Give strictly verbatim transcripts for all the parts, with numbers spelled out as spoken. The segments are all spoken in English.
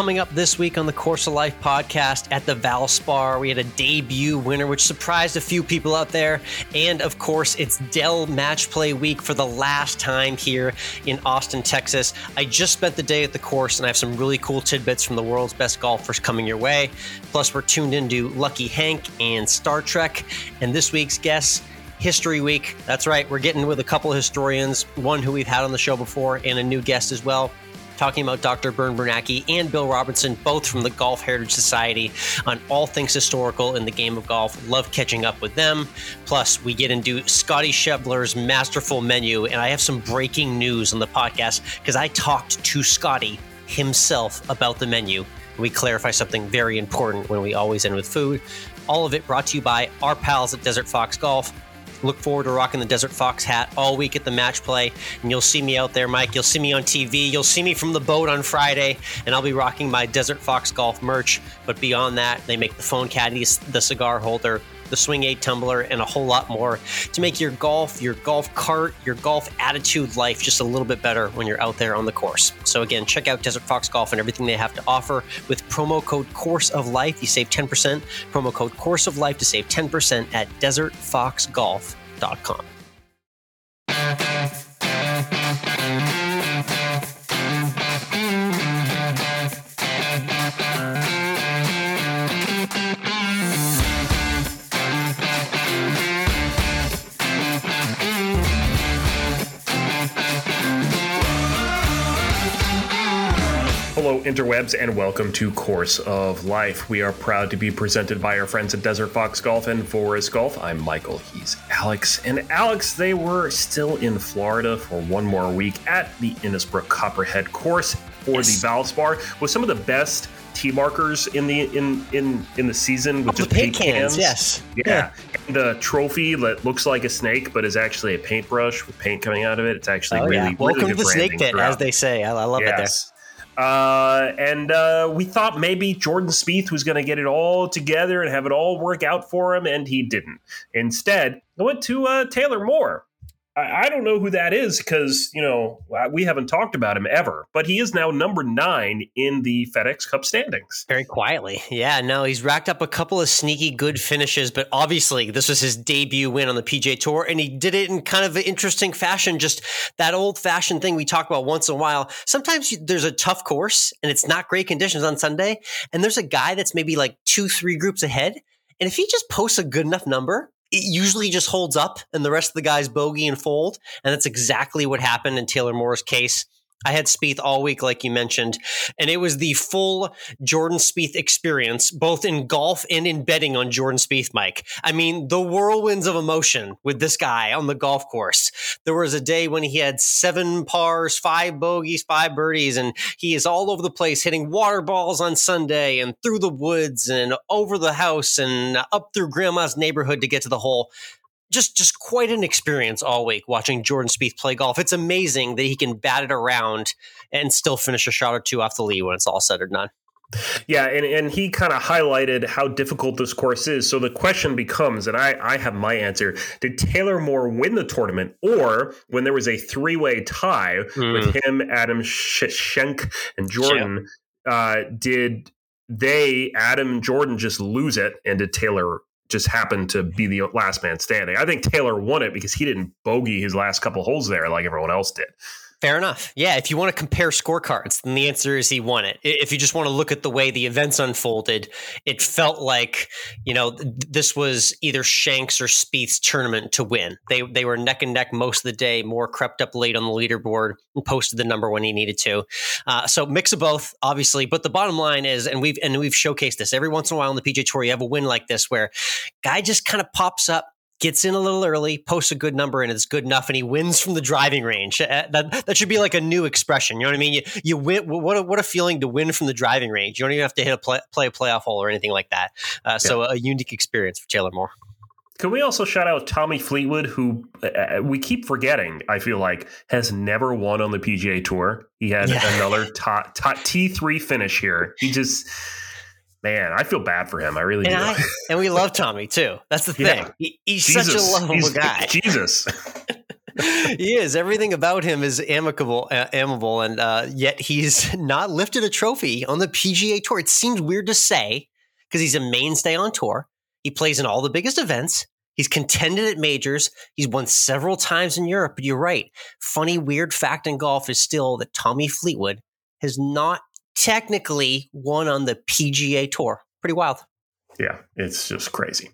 coming up this week on the Course of Life podcast at the Valspar. We had a debut winner, which surprised a few people out there. And of course, it's Dell Match Play Week for the last time here in Austin, Texas. I just spent the day at the course, and I have some really cool tidbits from the world's best golfers coming your way. Plus, we're tuned into Lucky Hank and Star Trek. And this week's guest, History Week. That's right, we're getting with a couple of historians, one who we've had on the show before, and a new guest as well, talking about Doctor Bern Bernanke and Bill Robertson, both from the Golf Heritage Society, on all things historical in the game of golf. Love catching up with them. Plus, we get into Scotty Scheffler's masterful menu, and I have some breaking news on the podcast because I talked to Scotty himself about the menu. We clarify something very important when we always end with food. All of it brought to you by our pals at Desert Fox Golf. Look forward to rocking the Desert Fox hat all week at the match play. And you'll see me out there, Mike. You'll see me on T V. You'll see me from the boat on Friday. And I'll be rocking my Desert Fox Golf merch. But beyond that, they make the phone caddies, the cigar holder, the Swing eight tumbler, and a whole lot more to make your golf, your golf cart, your golf attitude life just a little bit better when you're out there on the course. So again, check out Desert Fox Golf and everything they have to offer with promo code Course of Life. You save ten percent. Promo code Course of Life to save ten percent at desert fox golf dot com. Hello, interwebs, and welcome to Course of Life. We are proud to be presented by our friends at Desert Fox Golf and Forest Golf. I'm Michael, he's Alex. And Alex, they were still in Florida for one more week at the Innisbrook Copperhead course for yes. the Valspar with some of the best tee markers in the in in in the season with oh, just the paint paint cans. cans. Yes, yeah. yeah. And the trophy that looks like a snake but is actually a paintbrush with paint coming out of it. It's actually oh, really, yeah. really welcome good to the snake pit, throughout. as they say. I, I love yes. it there. Uh, and uh, we thought maybe Jordan Spieth was going to get it all together and have it all work out for him, and he didn't. Instead, I went to uh, Taylor Moore. I, I don't know who that is because, you know, we haven't talked about him ever, but he is now number nine in the FedEx Cup standings. Very quietly. Yeah, no, he's racked up a couple of sneaky good finishes, but obviously this was his debut win on the P G A Tour, and he did it in kind of an interesting fashion, just that old-fashioned thing we talk about once in a while. Sometimes there's a tough course, and it's not great conditions on Sunday, and there's a guy that's maybe like two, three groups ahead, and if he just posts a good enough number, it usually just holds up and the rest of the guys bogey and fold. And that's exactly what happened in Taylor Moore's case. I had Spieth all week, like you mentioned, and it was the full Jordan Spieth experience, both in golf and in betting on Jordan Spieth, Mike. I mean, the whirlwinds of emotion with this guy on the golf course. There was a day when he had seven pars, five bogeys, five birdies, and he is all over the place hitting water balls on Sunday and through the woods and over the house and up through grandma's neighborhood to get to the hole. Just just quite an experience all week watching Jordan Spieth play golf. It's amazing that he can bat it around and still finish a shot or two off the lead when it's all said or done. Yeah, and, and he kind of highlighted how difficult this course is. So the question becomes, and I, I have my answer, did Taylor Moore win the tournament? Or when there was a three-way tie mm. with him, Adam Schenk, and Jordan, uh, did they, Adam and Jordan, just lose it? And did Taylor just happened to be the last man standing? I think Taylor won it because he didn't bogey his last couple holes there like everyone else did. Fair enough. Yeah, if you want to compare scorecards, then the answer is he won it. If you just want to look at the way the events unfolded, it felt like, you know, th- this was either Shanks or Spieth's tournament to win. They they were neck and neck most of the day. Moore crept up late on the leaderboard and posted the number when he needed to. Uh, so mix of both, obviously. But the bottom line is, and we've and we've showcased this every once in a while on the P G A Tour, you have a win like this where guy just kind of pops up, gets in a little early, posts a good number, and it's good enough, and he wins from the driving range. Uh, that that should be like a new expression. You know what I mean? You you win. What a, what a feeling to win from the driving range. You don't even have to hit a play, play a playoff hole or anything like that. Uh, so yeah. A unique experience for Taylor Moore. Can we also shout out Tommy Fleetwood, who uh, we keep forgetting, I feel like, has never won on the P G A Tour. He had yeah. another top, top T three finish here. He just... Man, I feel bad for him. I really and do. I, and we love Tommy, too. That's the thing. Yeah. He, he's Jesus. such a lovable he's, guy. Jesus. He is. Everything about him is amicable, uh, amiable, and uh, yet he's not lifted a trophy on the P G A Tour. It seems weird to say because he's a mainstay on tour. He plays in all the biggest events. He's contended at majors. He's won several times in Europe. But you're right. Funny, weird fact in golf is still that Tommy Fleetwood has not technically won on the P G A Tour. Pretty wild. Yeah, it's just crazy.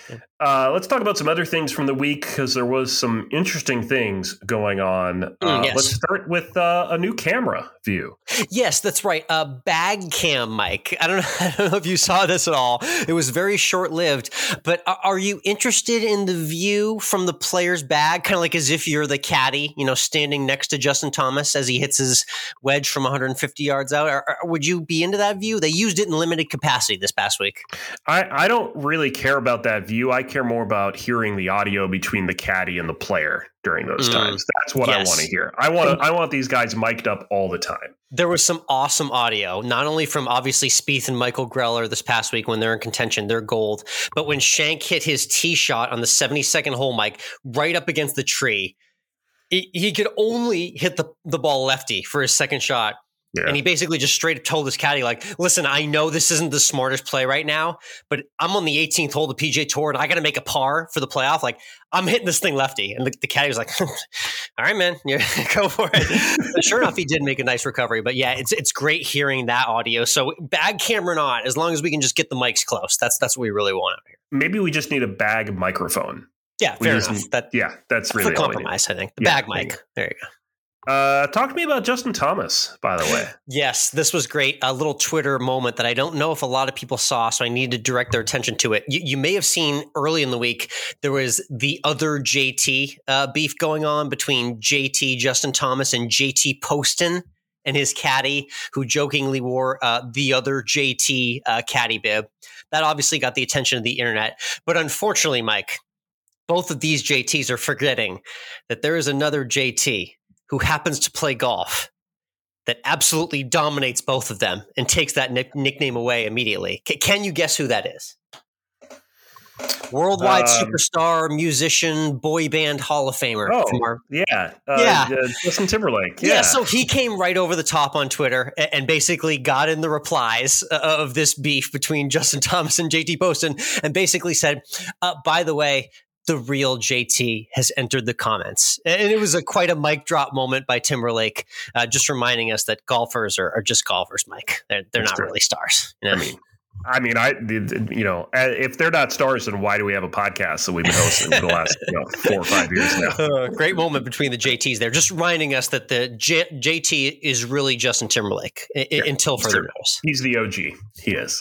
Uh, let's talk about some other things from the week because there was some interesting things going on. Uh, mm, yes. Let's start with uh, a new camera view. Yes, that's right. A bag cam mic. I don't know. I don't know if you saw this at all. It was very short lived. But are you interested in the view from the player's bag, kind of like as if you're the caddy, you know, standing next to Justin Thomas as he hits his wedge from one hundred fifty yards out? Or, or would you be into that view? They used it in limited capacity this past week. I, I don't really care about that view. I care more about hearing the audio between the caddy and the player during those mm, times. That's what yes. I want to hear. I want to, I want these guys mic'd up all the time. There was some awesome audio, not only from obviously Spieth and Michael Greller this past week when they're in contention, they're gold, but when Shank hit his tee shot on the seventy-second hole, Mike, right up against the tree, he, he could only hit the, the ball lefty for his second shot. Yeah. And he basically just straight up told his caddy, like, listen, I know this isn't the smartest play right now, but I'm on the eighteenth hole of the P G A Tour and I got to make a par for the playoff. Like, I'm hitting this thing lefty. And the, the caddy was like, all right, man, yeah, go for it. But sure enough, he did make a nice recovery. But yeah, it's it's great hearing that audio. So bag camera or not, as long as we can just get the mics close, that's that's what we really want out here. Maybe we just need a bag microphone. Yeah, fair enough. Need, that, yeah, that's really a compromise, I think. The yeah, bag mic. There you go. Uh, talk to me about Justin Thomas, by the way. Yes, this was great. A little Twitter moment that I don't know if a lot of people saw, so I need to direct their attention to it. You, you may have seen early in the week, there was the other J T uh, beef going on between J T, Justin Thomas, and J T Poston and his caddy, who jokingly wore uh, the other J T uh, caddy bib. That obviously got the attention of the internet. But unfortunately, Mike, both of these J Ts are forgetting that there is another J T who happens to play golf that absolutely dominates both of them and takes that nick- nickname away immediately. C- can you guess who that is? Worldwide um, superstar, musician, boy band Hall of Famer. Oh, our, yeah. Uh, yeah. Uh, Justin Timberlake. Yeah. yeah. So he came right over the top on Twitter and, and basically got in the replies uh, of this beef between Justin Thomas and J T Poston and basically said, uh, by the way, the real J T has entered the comments. And it was a quite a mic drop moment by Timberlake, uh, just reminding us that golfers are, are just golfers, Mike. They're, they're not true. really stars. You know? I mean, I mean, I, you know, if they're not stars, then why do we have a podcast that we've been hosting for the last you know, four or five years now? Uh, great moment between the J Ts there, just reminding us that the J- JT is really Justin Timberlake I- yeah, until further notice. He's the O G. He is.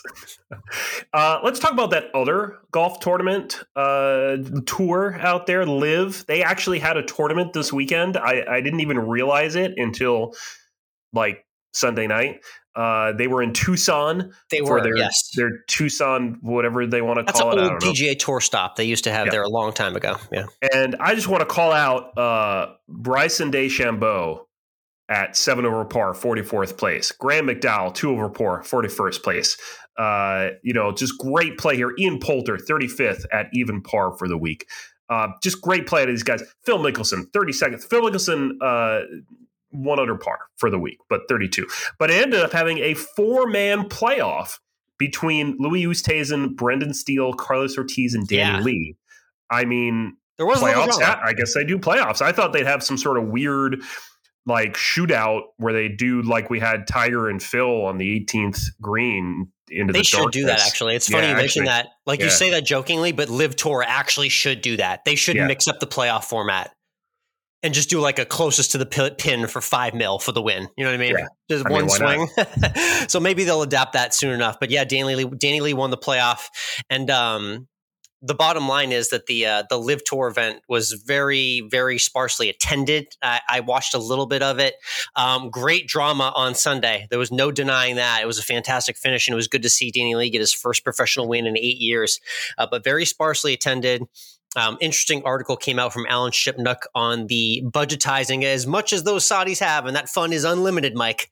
Uh, let's talk about that other golf tournament uh, tour out there, Live. They actually had a tournament this weekend. I, I didn't even realize it until like Sunday night. Uh, they were in Tucson. They were, for their, yes. Their Tucson, whatever they want to That's call it. That's an old P G A Tour stop they used to have yeah. there a long time ago. Yeah. And I just want to call out uh, Bryson DeChambeau at seven over par, forty-fourth place. Graham McDowell, two over par, forty-first place. Uh, you know, just great play here. Ian Poulter, thirty-fifth at even par for the week. Uh, just great play to these guys. Phil Mickelson, thirty-second. Phil Mickelson, uh, one under par for the week, but thirty-two. But it ended up having a four-man playoff between Louis Oosthuizen, Brendan Steele, Carlos Ortiz, and Danny yeah. Lee. I mean, there was playoffs. I, I guess they do playoffs. I thought they'd have some sort of weird like shootout where they do like we had Tiger and Phil on the eighteenth green into they the should darkness. do that, actually. It's funny yeah, you mention that. Like yeah. you say that jokingly, but Live Tour actually should do that. They should yeah. mix up the playoff format and just do like a closest to the pin for five mil for the win. You know what I mean? Yeah. Just I one mean, swing. So maybe they'll adapt that soon enough. But yeah, Danny Lee, Danny Lee won the playoff. And um, the bottom line is that the uh, the Live Tour event was very, very sparsely attended. I, I watched a little bit of it. Um, great drama on Sunday. There was no denying that. It was a fantastic finish, and it was good to see Danny Lee get his first professional win in eight years. Uh, but very sparsely attended. Um, interesting article came out from Alan Shipnuck on the budgetizing as much as those Saudis have, and that fund is unlimited, Mike.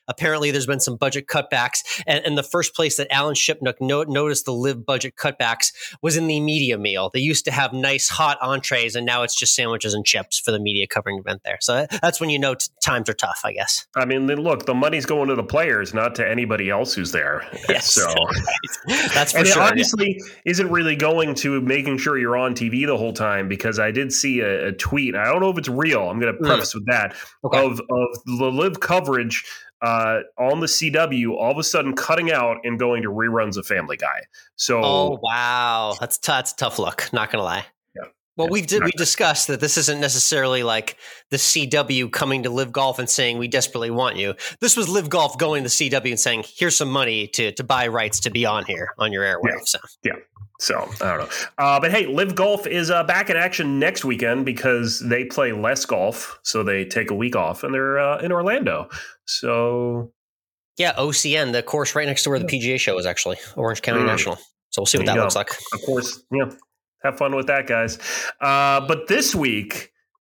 apparently there's been some budget cutbacks. And, and the first place that Alan Shipnuck no, noticed the Live budget cutbacks was in the media meal. They used to have nice hot entrees, and now it's just sandwiches and chips for the media covering event there. So that's when you know t- times are tough, I guess. I mean, look, the money's going to the players, not to anybody else who's there. Yes, so right. That's for and sure. it obviously yeah. isn't really going to making sure you're on T V the whole time, because I did see a, a tweet. I don't know if it's real. I'm going to preface mm. with that okay. of of the Live coverage uh, on the C W all of a sudden cutting out and going to reruns of Family Guy. So, oh wow, that's t- that's a tough look. Not going to lie. Well, we've we discussed that this isn't necessarily like the C W coming to Live Golf and saying, we desperately want you. This was Live Golf going to the C W and saying, here's some money to to buy rights to be on here on your airwave. Yeah. So, yeah. So, I don't know. Uh, but hey, Live Golf is uh, back in action next weekend because they play less golf. So they take a week off and they're uh, in Orlando. So. Yeah, O C N, the course right next to where the P G A show is actually, Orange County mm. National. So we'll see what that go. looks like. Of course, yeah. Have fun with that, guys. Uh, but this week,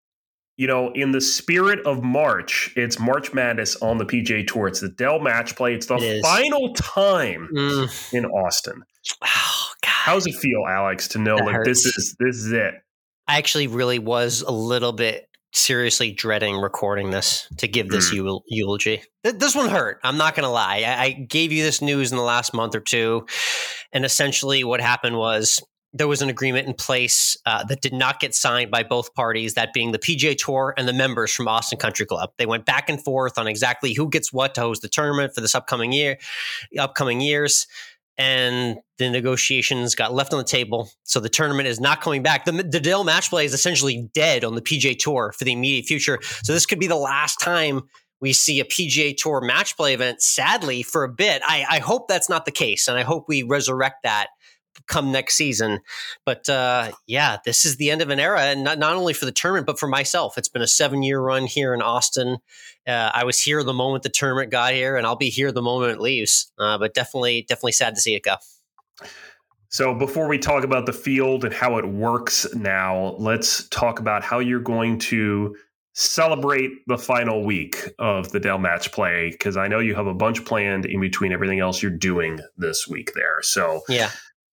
you know, in the spirit of March, it's March Madness on the P G A Tour. It's the Dell Match Play. It's the it final time mm. in Austin. Oh, God. How does it feel, Alex, to know that like this is this is it? I actually really was a little bit seriously dreading recording this to give this mm. eul- eulogy. Th- this one hurt. I'm not going to lie. I-, I gave you this news in the last month or two, and essentially what happened was there was an agreement in place uh, that did not get signed by both parties, that being the P G A Tour and the members from Austin Country Club. They went back and forth on exactly who gets what to host the tournament for this upcoming year, upcoming years. And the negotiations got left on the table. So the tournament is not coming back. The, the Dell Match Play is essentially dead on the P G A Tour for the immediate future. So this could be the last time we see a P G A Tour match play event, sadly, for a bit. I, I hope that's not the case. And I hope we resurrect that come next season. But uh, yeah, this is the end of an era, and not, not only for the tournament, but for myself. It's been a seven year run here in Austin. Uh, I was here the moment the tournament got here, and I'll be here the moment it leaves. Uh, but definitely, definitely sad to see it go. So before we talk about the field and how it works now, let's talk about how you're going to celebrate the final week of the Dell Match Play, because I know you have a bunch planned in between everything else you're doing this week there. So yeah.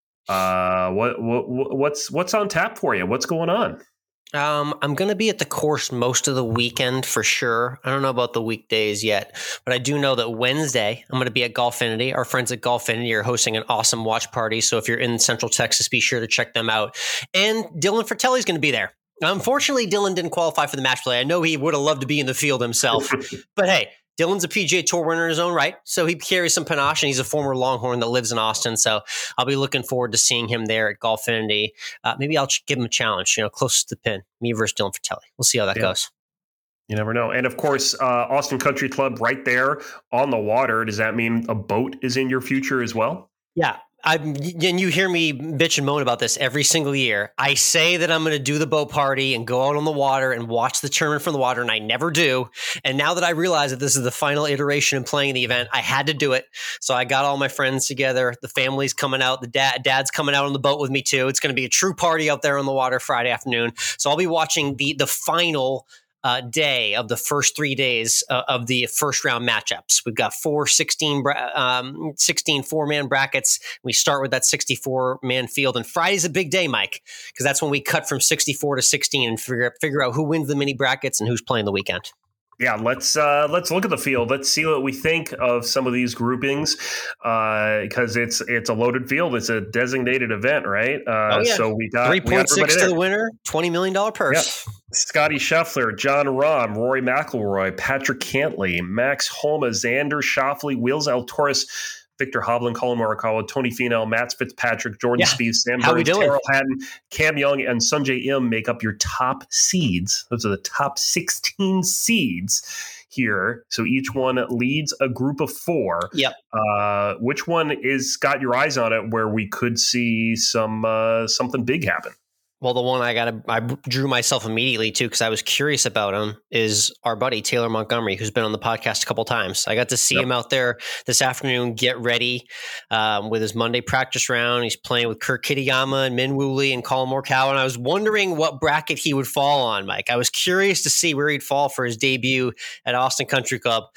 Uh, what, what what's what's on tap for you? What's going on? Um, I'm going to be at the course most of the weekend for sure. I don't know about the weekdays yet, but I do know that Wednesday I'm going to be at Golfinity. Our friends at Golfinity are hosting an awesome watch party. So if you're in Central Texas, be sure to check them out. And Dylan Fratelli is going to be there. Unfortunately, Dylan didn't qualify for the match play. I know he would have loved to be in the field himself, but hey, Dylan's a P G A Tour winner in his own right, so he carries some panache, and he's a former Longhorn that lives in Austin. So I'll be looking forward to seeing him there at Golfinity. Uh, maybe I'll give him a challenge, you know, closest to the pin, me versus Dylan Fratelli. We'll see how that yeah. goes. You never know. And of course, uh, Austin Country Club right there on the water. Does that mean a boat is in your future as well? Yeah. I and you hear me bitch and moan about this every single year. I say that I'm going to do the boat party and go out on the water and watch the tournament from the water, and I never do. And now that I realize that this is the final iteration in playing the event, I had to do it. So I got all my friends together. The family's coming out. The dad, dad's coming out on the boat with me too. It's going to be a true party out there on the water Friday afternoon. So I'll be watching the the final Uh, day of the first three days uh, of the first round matchups. We've got four sixteen, bra- um, sixteen four-man brackets. We start with that sixty-four man field. And Friday's a big day, Mike, because that's when we cut from sixty-four to sixteen and figure, figure out who wins the mini brackets and who's playing the weekend. Yeah, let's uh, let's look at the field. Let's see what we think of some of these groupings, because uh, it's it's a loaded field. It's a designated event, right? Uh, oh, yeah. So we got three point six to the winner, twenty million dollars purse. Yeah. Scotty Scheffler, John Rahm, Rory McIlroy, Patrick Cantlay, Max Homa, Xander Schauffele, Will Zalatoris, Victor Hovland, Colin Morikawa, Tony Finau, Matt Fitzpatrick, Jordan yeah. Spieth, Sam How Burns, Tyrrell Hatton, Cam Young, and Sungjae Im make up your top seeds. Those are the top sixteen seeds here. So each one leads a group of four. Yep. Uh, which one is got your eyes on it where we could see some uh, something big happen? Well, the one I got, I drew myself immediately to because I was curious about him is our buddy Taylor Montgomery, who's been on the podcast a couple times. I got to see yep. him out there this afternoon, get ready um, with his Monday practice round. He's playing with Kurt Kitayama and Min Woo Lee and Colin Morikawa, and I was wondering what bracket he would fall on, Mike. I was curious to see where he'd fall for his debut at Austin Country Club.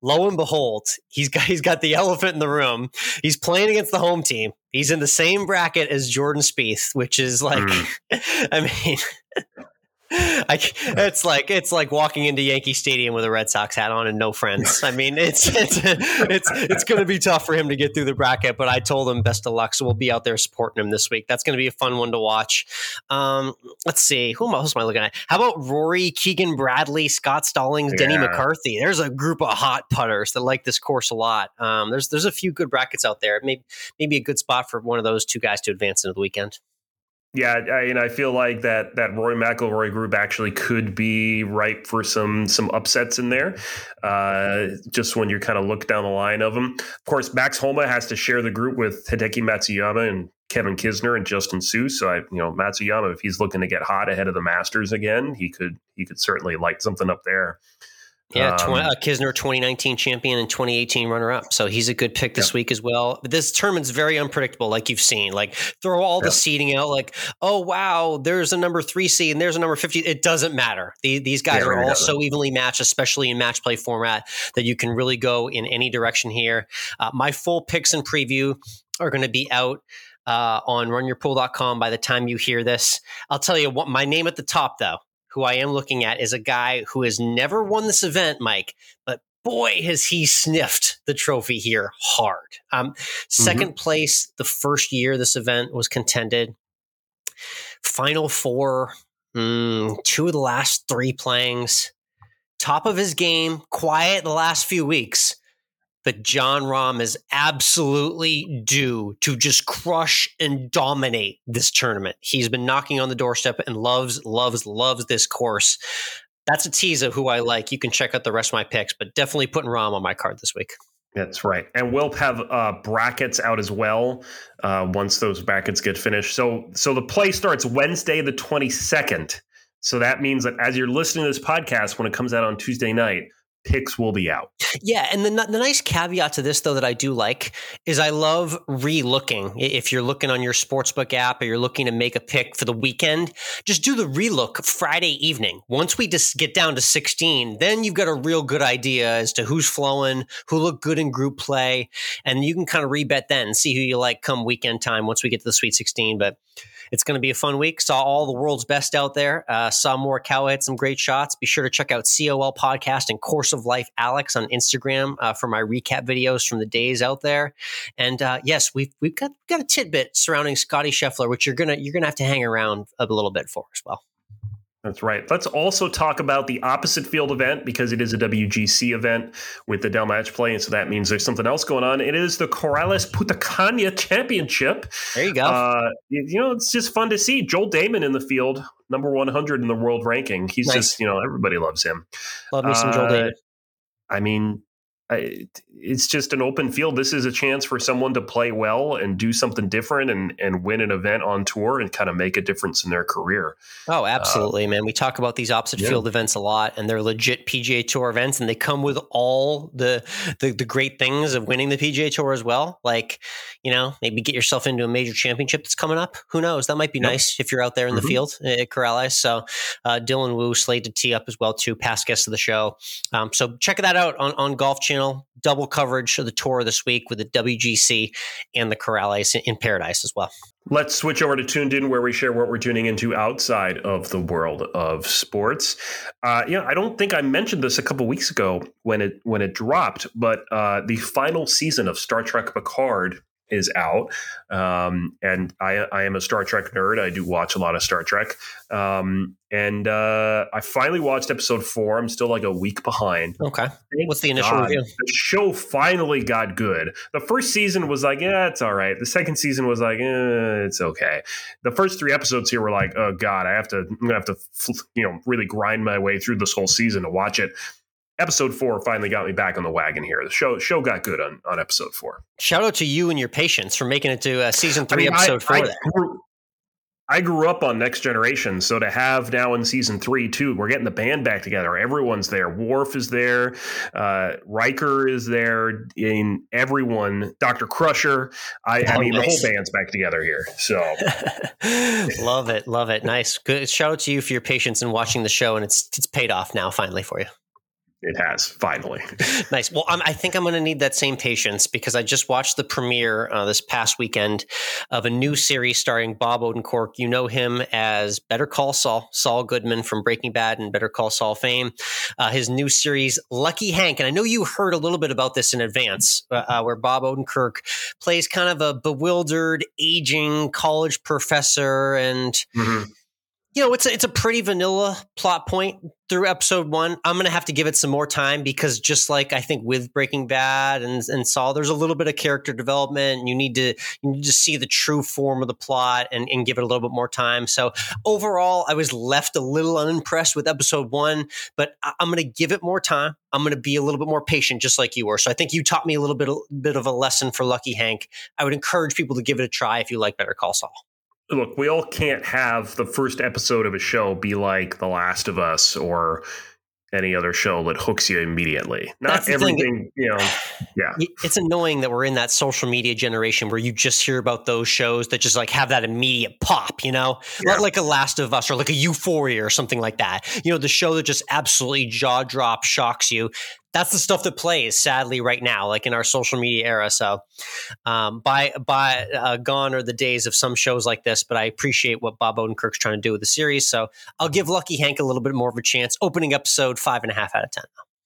lo and behold, he's got he's got the elephant in the room. He's playing against the home team. He's in the same bracket as Jordan Spieth, which is like, mm. I mean, I, it's like it's like walking into Yankee Stadium with a Red Sox hat on and no friends. I mean, it's it's it's it's going to be tough for him to get through the bracket. But I told him best of luck, so we'll be out there supporting him this week. That's going to be a fun one to watch. Um, let's see, who else am I looking at? How about Rory, Keegan Bradley, Scott Stallings, yeah. Denny McCarthy? There's a group of hot putters that like this course a lot. Um, there's there's a few good brackets out there. Maybe maybe a good spot for one of those two guys to advance into the weekend. Yeah, I, and I feel like that that Rory McIlroy group actually could be ripe for some some upsets in there. Uh, just when you kind of look down the line of them. Of course, Max Homa has to share the group with Hideki Matsuyama and Kevin Kisner and Justin Suh. So I, you know, Matsuyama, if he's looking to get hot ahead of the Masters again, he could he could certainly light something up there. Yeah, tw- uh, Kisner, twenty nineteen champion and twenty eighteen runner-up. So he's a good pick this yeah. week as well. But this tournament's very unpredictable, like you've seen. Like, throw all yeah. the seeding out. Like, oh, wow, there's a number three seed and there's a number fifty. It doesn't matter. The, these guys yeah, are all so evenly matched, especially in match play format, that you can really go in any direction here. Uh, my full picks and preview are going to be out uh, on run your pool dot com by the time you hear this. I'll tell you what, my name at the top, though, who I am looking at, is a guy who has never won this event, Mike, but boy, has he sniffed the trophy here hard. Um, second mm-hmm. place the first year this event was contended. Final four, mm, two of the last three playings. Top of his game, quiet the last few weeks. But Jon Rahm is absolutely due to just crush and dominate this tournament. He's been knocking on the doorstep and loves, loves, loves this course. That's a tease of who I like. You can check out the rest of my picks, but definitely putting Rahm on my card this week. That's right. And we'll have uh, brackets out as well uh, once those brackets get finished. So, so the play starts Wednesday the twenty-second. So that means that as you're listening to this podcast, when it comes out on Tuesday night, picks will be out. Yeah. And the, the nice caveat to this, though, that I do like is I love re-looking. If you're looking on your sportsbook app or you're looking to make a pick for the weekend, just do the re-look Friday evening. Once we just get down to sixteen, then you've got a real good idea as to who's flowing, who look good in group play. And you can kind of rebet then and see who you like come weekend time once we get to the Sweet sixteen. But it's going to be a fun week. Saw all the world's best out there. Uh, saw Morikawa hit some great shots. Be sure to check out C O L Podcast and Course of Life Alex on Instagram uh, for my recap videos from the days out there. And uh, yes, we've we've got got a tidbit surrounding Scotty Scheffler, which you're gonna you're gonna have to hang around a little bit for as well. That's right. Let's also talk about the opposite field event because it is a W G C event with the Dell Match Play. And so that means there's something else going on. It is the Corales Putacana Championship. There you go. Uh, you know, it's just fun to see Joel Damon in the field, number one hundred in the world ranking. He's nice. Just, you know, everybody loves him. Love me some uh, Joel Damon. I mean, I, it's just an open field. This is a chance for someone to play well and do something different and, and win an event on tour and kind of make a difference in their career. Oh, absolutely, uh, man. We talk about these opposite yeah. field events a lot, and they're legit P G A Tour events, and they come with all the, the the great things of winning the P G A Tour as well. Like, you know, maybe get yourself into a major championship that's coming up. Who knows? That might be yep. nice if you're out there in mm-hmm. the field at Corales. So uh, Dylan Wu slated to tee up as well, too, past guest of the show. Um, so check that out on, on Golf Channel. Double coverage of the tour this week with the W G C and the Corales in Paradise as well. Let's switch over to Tuned In, where we share what we're tuning into outside of the world of sports. Uh, yeah, I don't think I mentioned this a couple weeks ago when it when it dropped, but uh, the final season of Star Trek Picard is out. Um, and I, I am a Star Trek nerd. I do watch a lot of Star Trek. Um, and uh, I finally watched episode four. I'm still like a week behind. Okay. Thank What's the initial God, review? The show finally got good. The first season was like, yeah, it's all right. The second season was like, eh, it's okay. The first three episodes here were like, oh God, I have to, I'm gonna have to, you know, really grind my way through this whole season to watch it. Episode four finally got me back on the wagon here. The show show got good on, on episode four. Shout out to you and your patience for making it to uh, season three, I mean, episode I, four. I grew, I grew up on Next Generation, so to have now in season three too, we're getting the band back together. Everyone's there. Worf is there. Uh, Riker is there. In everyone, Doctor Crusher. I, oh, I mean, nice. The whole band's back together here. So love it, love it. Nice, good. Shout out to you for your patience in watching the show, and it's it's paid off now finally for you. It has, finally. Nice. Well, I'm, I think I'm going to need that same patience because I just watched the premiere uh, this past weekend of a new series starring Bob Odenkirk. You know him as Better Call Saul, Saul Goodman from Breaking Bad and Better Call Saul fame. Uh, his new series, Lucky Hank. And I know you heard a little bit about this in advance, uh, uh, where Bob Odenkirk plays kind of a bewildered, aging college professor. And mm-hmm. You know, it's a, it's a pretty vanilla plot point through episode one. I'm going to have to give it some more time because just like I think with Breaking Bad and, and Saul, there's a little bit of character development. You need to you need to see the true form of the plot and, and give it a little bit more time. So overall, I was left a little unimpressed with episode one, but I, I'm going to give it more time. I'm going to be a little bit more patient, just like you were. So I think you taught me a little bit, a bit of a lesson for Lucky Hank. I would encourage people to give it a try if you like Better Call Saul. Look, we all can't have the first episode of a show be like The Last of Us or any other show that hooks you immediately. Not everything, you know, yeah. It's annoying that we're in that social media generation where you just hear about those shows that just like have that immediate pop, you know, yeah. Not like a Last of Us or like a Euphoria or something like that. You know, the show that just absolutely jaw drop shocks you. That's the stuff that plays, sadly, right now, like in our social media era. So, um, by by uh, gone are the days of some shows like this. But I appreciate what Bob Odenkirk's trying to do with the series. So I'll give Lucky Hank a little bit more of a chance. Opening episode five and a half out of ten.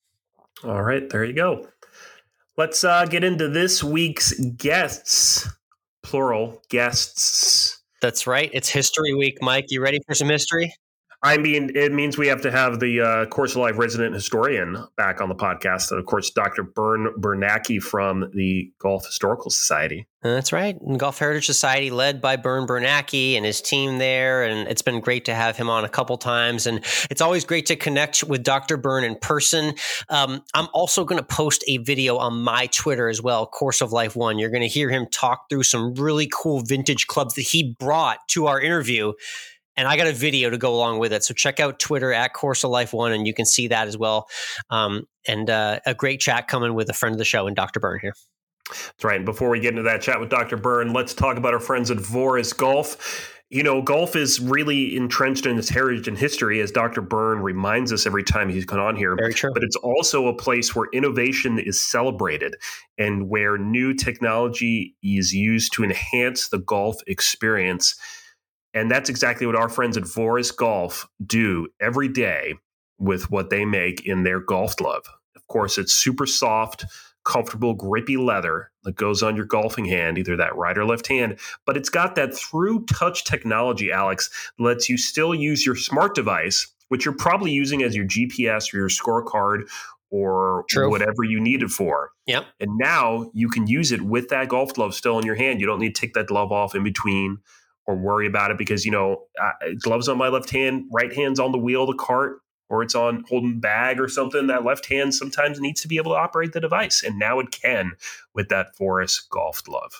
All right, there you go. Let's uh, get into this week's guests, plural guests. That's right. It's History Week, Mike. You ready for some history? I mean, it means we have to have the uh, Course of Life resident historian back on the podcast. And of course, Doctor Bern Bernanke from the Golf Historical Society. That's right. And Golf Heritage Society led by Bern Bernanke and his team there. And it's been great to have him on a couple times. And it's always great to connect with Doctor Bern in person. Um, I'm also going to post a video on my Twitter as well, Course of Life One. You're going to hear him talk through some really cool vintage clubs that he brought to our interview. And I got a video to go along with it. So check out Twitter at Course of Life One, and you can see that as well. Um, and uh, a great chat coming with a friend of the show and Doctor Bern here. That's right. And before we get into that chat with Doctor Bern, let's talk about our friends at Voris Golf. You know, golf is really entrenched in its heritage and history, as Doctor Bern reminds us every time he's come on here. Very true. But it's also a place where innovation is celebrated and where new technology is used to enhance the golf experience. And that's exactly what our friends at Voris Golf do every day with what they make in their golf glove. Of course, it's super soft, comfortable, grippy leather that goes on your golfing hand, either that right or left hand. But it's got that through touch technology, Alex, that lets you still use your smart device, which you're probably using as your G P S or your scorecard or True. Whatever you need it for. Yep. And now you can use it with that golf glove still in your hand. You don't need to take that glove off in between or worry about it because, you know, uh, gloves on my left hand, right hand's on the wheel of the cart, or it's on holding bag or something. That left hand sometimes needs to be able to operate the device. And now it can with that Voris golf glove.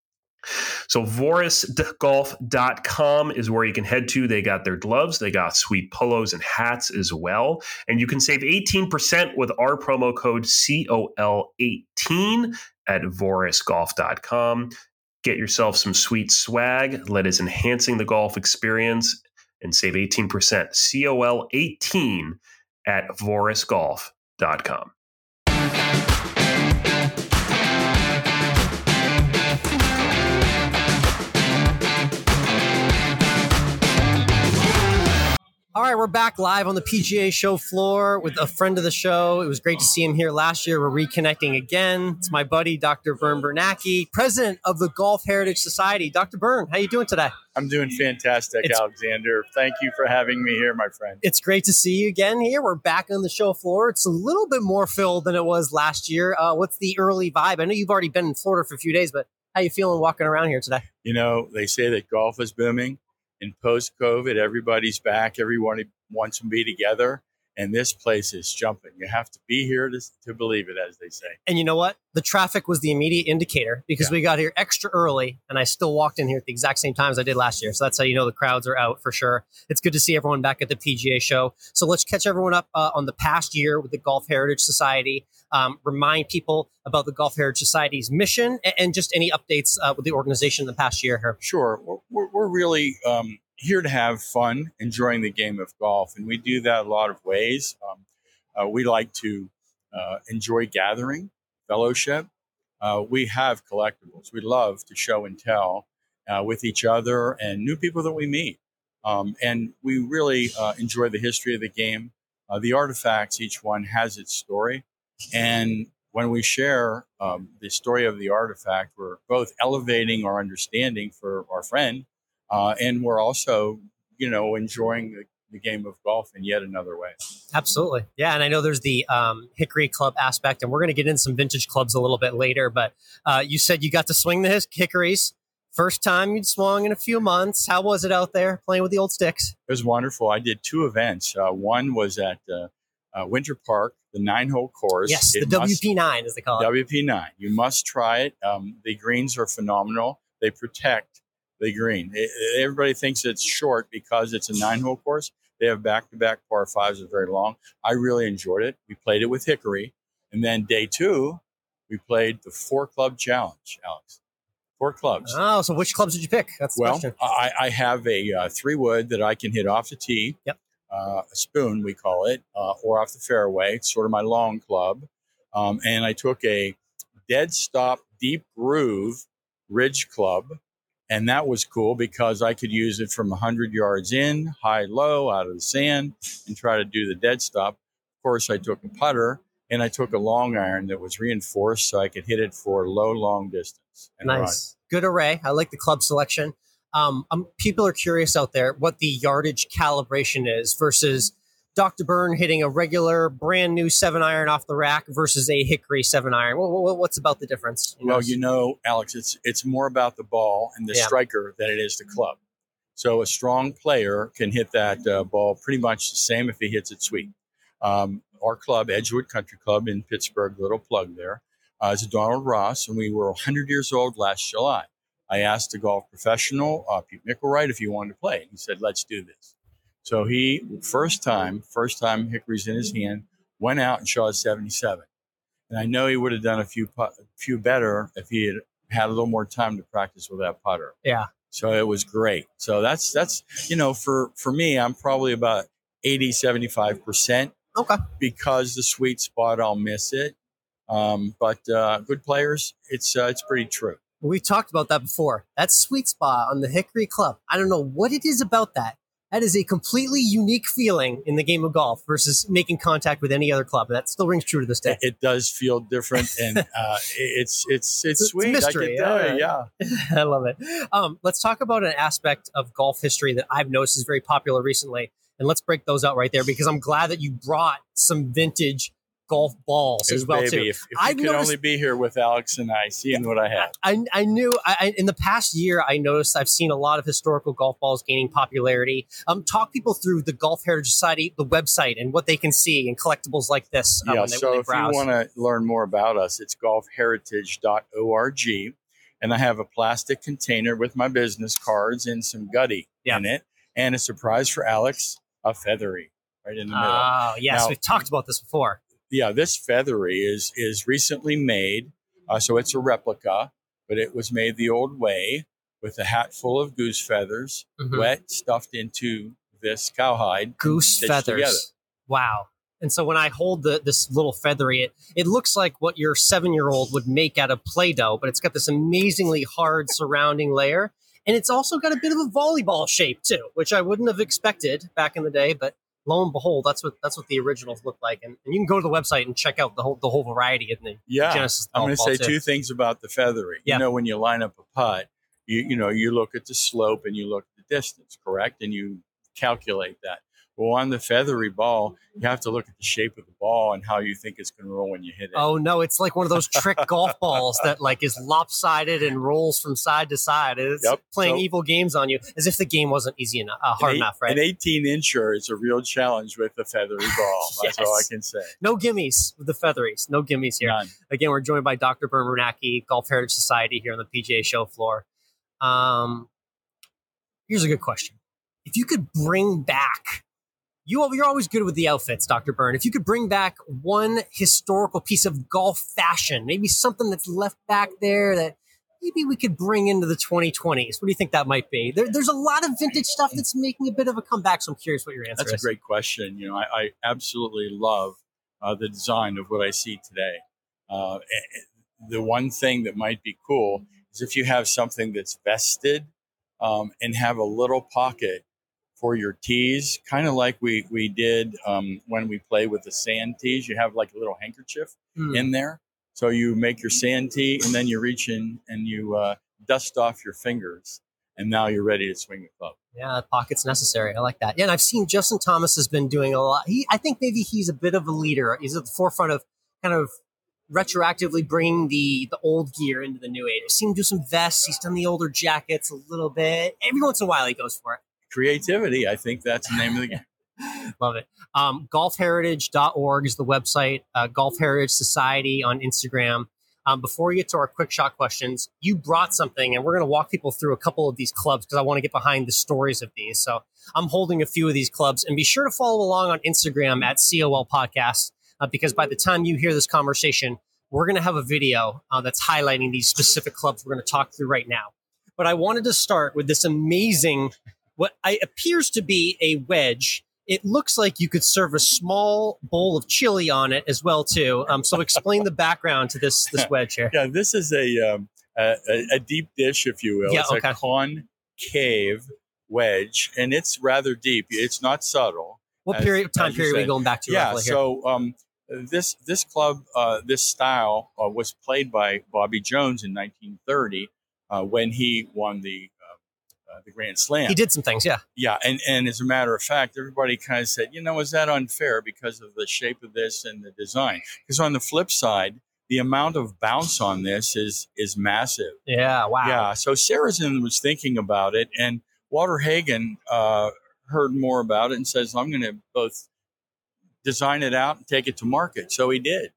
So voris golf dot com is where you can head to. They got their gloves. They got sweet polos and hats as well. And you can save eighteen percent with our promo code C O L eighteen at voris golf dot com. Get yourself some sweet swag that is enhancing the golf experience and save eighteen percent. C O L eighteen at voris golf dot com. All right, we're back live on the P G A show floor with a friend of the show. It was great to see him here last year. We're reconnecting again. It's my buddy, Doctor Bern Bernanke, president of the Golf Heritage Society. Doctor Bern, how you doing today? I'm doing fantastic, it's, Alexander. Thank you for having me here, my friend. It's great to see you again here. We're back on the show floor. It's a little bit more filled than it was last year. Uh, what's the early vibe? I know you've already been in Florida for a few days, but how you feeling walking around here today? You know, they say that golf is booming. And post-COVID, everybody's back. Everyone wants to be together. And this place is jumping. You have to be here to, to believe it, as they say. And you know what? The traffic was the immediate indicator because yeah. we got here extra early and I still walked in here at the exact same time as I did last year. So that's how you know the crowds are out for sure. It's good to see everyone back at the P G A show. So let's catch everyone up uh, on the past year with the Golf Heritage Society. Um, remind people about the Golf Heritage Society's mission and, and just any updates uh, with the organization in the past year here. Sure. We're, we're really... Um, here to have fun, enjoying the game of golf. And we do that a lot of ways. Um, Uh, we like to uh, enjoy gathering, fellowship. Uh, we have collectibles. We love to show and tell uh, with each other and new people that we meet. Um, and we really uh, enjoy the history of the game. Uh, the artifacts, each one has its story. And when we share um, the story of the artifact, we're both elevating our understanding for our friend, uh, and we're also, you know, enjoying the, the game of golf in yet another way. Absolutely. Yeah. And I know there's the um, Hickory Club aspect, and we're going to get into some vintage clubs a little bit later. But uh, you said you got to swing the Hickories. First time you'd swung in a few months. How was it out there playing with the old sticks? It was wonderful. I did two events. Uh, one was at uh, uh, Winter Park, the nine-hole course. Yes, it the W P nine, as they call it. W P nine. You must try it. Um, the greens are phenomenal. They protect the green. It, everybody thinks it's short because it's a nine-hole course. They have back-to-back par fives that are very long. I really enjoyed it. We played it with Hickory. And then day two, we played the four-club challenge, Alex. Four clubs. Oh, so which clubs did you pick? That's the well, question. I, I have a uh, three-wood that I can hit off the tee. Yep. Uh, a spoon, we call it, uh, or off the fairway. It's sort of my long club. Um, and I took a dead stop, deep groove ridge club. And that was cool because I could use it from one hundred yards in, high, low, out of the sand, and try to do the dead stop. Of course, I took a putter, and I took a long iron that was reinforced so I could hit it for low, long distance. And nice. Run. Good array. I like the club selection. Um, um, people are curious out there what the yardage calibration is versus Doctor Byrne hitting a regular brand new seven iron off the rack versus a Hickory seven iron. What, what, what's about the difference? You well, know? you know, Alex, it's it's more about the ball and the yeah. striker than it is the club. So a strong player can hit that uh, ball pretty much the same if he hits it sweet. Um, our club, Edgewood Country Club in Pittsburgh, little plug there, uh, is Donald Ross, and we were one hundred years old last July. I asked the golf professional, uh, Pete Mickelwright, if he wanted to play. He said, let's do this. So he, first time, first time Hickory's in his hand, went out and shot a seventy-seven. And I know he would have done a few put, few better if he had had a little more time to practice with that putter. Yeah. So it was great. So that's, that's you know, for, for me, I'm probably about eighty, seventy-five percent. Okay. Because the sweet spot, I'll miss it. Um, but uh, good players, it's uh, it's pretty true. We talked about that before. That sweet spot on the Hickory Club. I don't know what it is about that. That is a completely unique feeling in the game of golf versus making contact with any other club. That still rings true to this day. It, it does feel different, and uh, it's it's it's, it's sweet. It's a mystery. I can tell you, yeah. I love it. Um, let's talk about an aspect of golf history that I've noticed is very popular recently, and let's break those out right there because I'm glad that you brought some vintage golf balls as well baby, too. If, if you could noticed, only be here with Alex and I, seeing what I have. I, I knew I, in the past year, I noticed I've seen a lot of historical golf balls gaining popularity. Um, talk people through the Golf Heritage Society, the website, and what they can see and collectibles like this. Uh, yeah, when they, so when they if browse. you want to learn more about us, it's golf heritage dot org, and I have a plastic container with my business cards and some gutty yeah. in it, and a surprise for Alex, a feathery right in the middle. Oh, yes, now, we've talked about this before. Yeah, this feathery is is recently made, uh, so it's a replica, but it was made the old way with a hat full of goose feathers, mm-hmm. wet, stuffed into this cowhide. Goose feathers. Together. Wow. And so when I hold the, this little feathery, it, it looks like what your seven-year-old would make out of Play-Doh, but it's got this amazingly hard surrounding layer. And it's also got a bit of a volleyball shape, too, which I wouldn't have expected back in the day, but lo and behold, that's what that's what the originals look like, and, and you can go to the website and check out the whole the whole variety of the yeah. Genesis. I'm going to say too. two things about the feathery. Yeah. You know, when you line up a putt, you you know you look at the slope and you look at the distance, correct, and you calculate that. Well, on the feathery ball, you have to look at the shape of the ball and how you think it's going to roll when you hit it. Oh, no, it's like one of those trick golf balls that like is lopsided and rolls from side to side. It's yep. playing so, evil games on you as if the game wasn't easy enough, uh, hard eight, enough, right? An eighteen-incher is a real challenge with the feathery ball. That's yes. all I can say. No gimmies with the featheries. No gimmies here. None. Again, we're joined by Doctor Byrne Bernacki, Golf Heritage Society here on the P G A show floor. Um, here's a good question. If you could bring back You, you're always good with the outfits, Doctor Byrne. If you could bring back one historical piece of golf fashion, maybe something that's left back there that maybe we could bring into the twenty twenties. What do you think that might be? There, there's a lot of vintage stuff that's making a bit of a comeback, so I'm curious what your answer that's is. That's a great question. You know, I, I absolutely love uh, the design of what I see today. Uh, the one thing that might be cool is if you have something that's vested um, and have a little pocket for your tees, kind of like we we did um, when we play with the sand tees. You have like a little handkerchief mm. in there. So you make your sand tee, and then you reach in and you uh, dust off your fingers, and now you're ready to swing the club. Yeah, pocket's necessary. I like that. Yeah, and I've seen Justin Thomas has been doing a lot. He, I think maybe he's a bit of a leader. He's at the forefront of kind of retroactively bringing the the old gear into the new age. I've seen him do some vests. He's done the older jackets a little bit. Every once in a while, he goes for it. Creativity, I think that's the name of the game. Love it. Um, golf heritage dot org is the website, uh, Golf Heritage Society on Instagram. Um, before we get to our quick shot questions, you brought something, and we're going to walk people through a couple of these clubs because I want to get behind the stories of these. So I'm holding a few of these clubs, and be sure to follow along on Instagram at C O L Podcast uh, because by the time you hear this conversation, we're going to have a video uh, that's highlighting these specific clubs we're going to talk through right now. But I wanted to start with this amazing, what I, appears to be a wedge. It looks like you could serve a small bowl of chili on it as well, too. Um, so explain the background to this this wedge here. Yeah, this is a um, a, a deep dish, if you will. Yeah, it's okay. a concave wedge, and it's rather deep. It's not subtle. What as, period time period are we going back to? Yeah, here? so um, this this club, uh, this style uh, was played by Bobby Jones in nineteen thirty uh, when he won the Uh, the Grand Slam. He did some things, yeah. Yeah, and, and as a matter of fact, everybody kind of said, you know, is that unfair because of the shape of this and the design? Because on the flip side, the amount of bounce on this is is massive. Yeah, wow. Yeah, so Sarazen was thinking about it, and Walter Hagen uh, heard more about it and says, I'm going to both design it out and take it to market. So he did.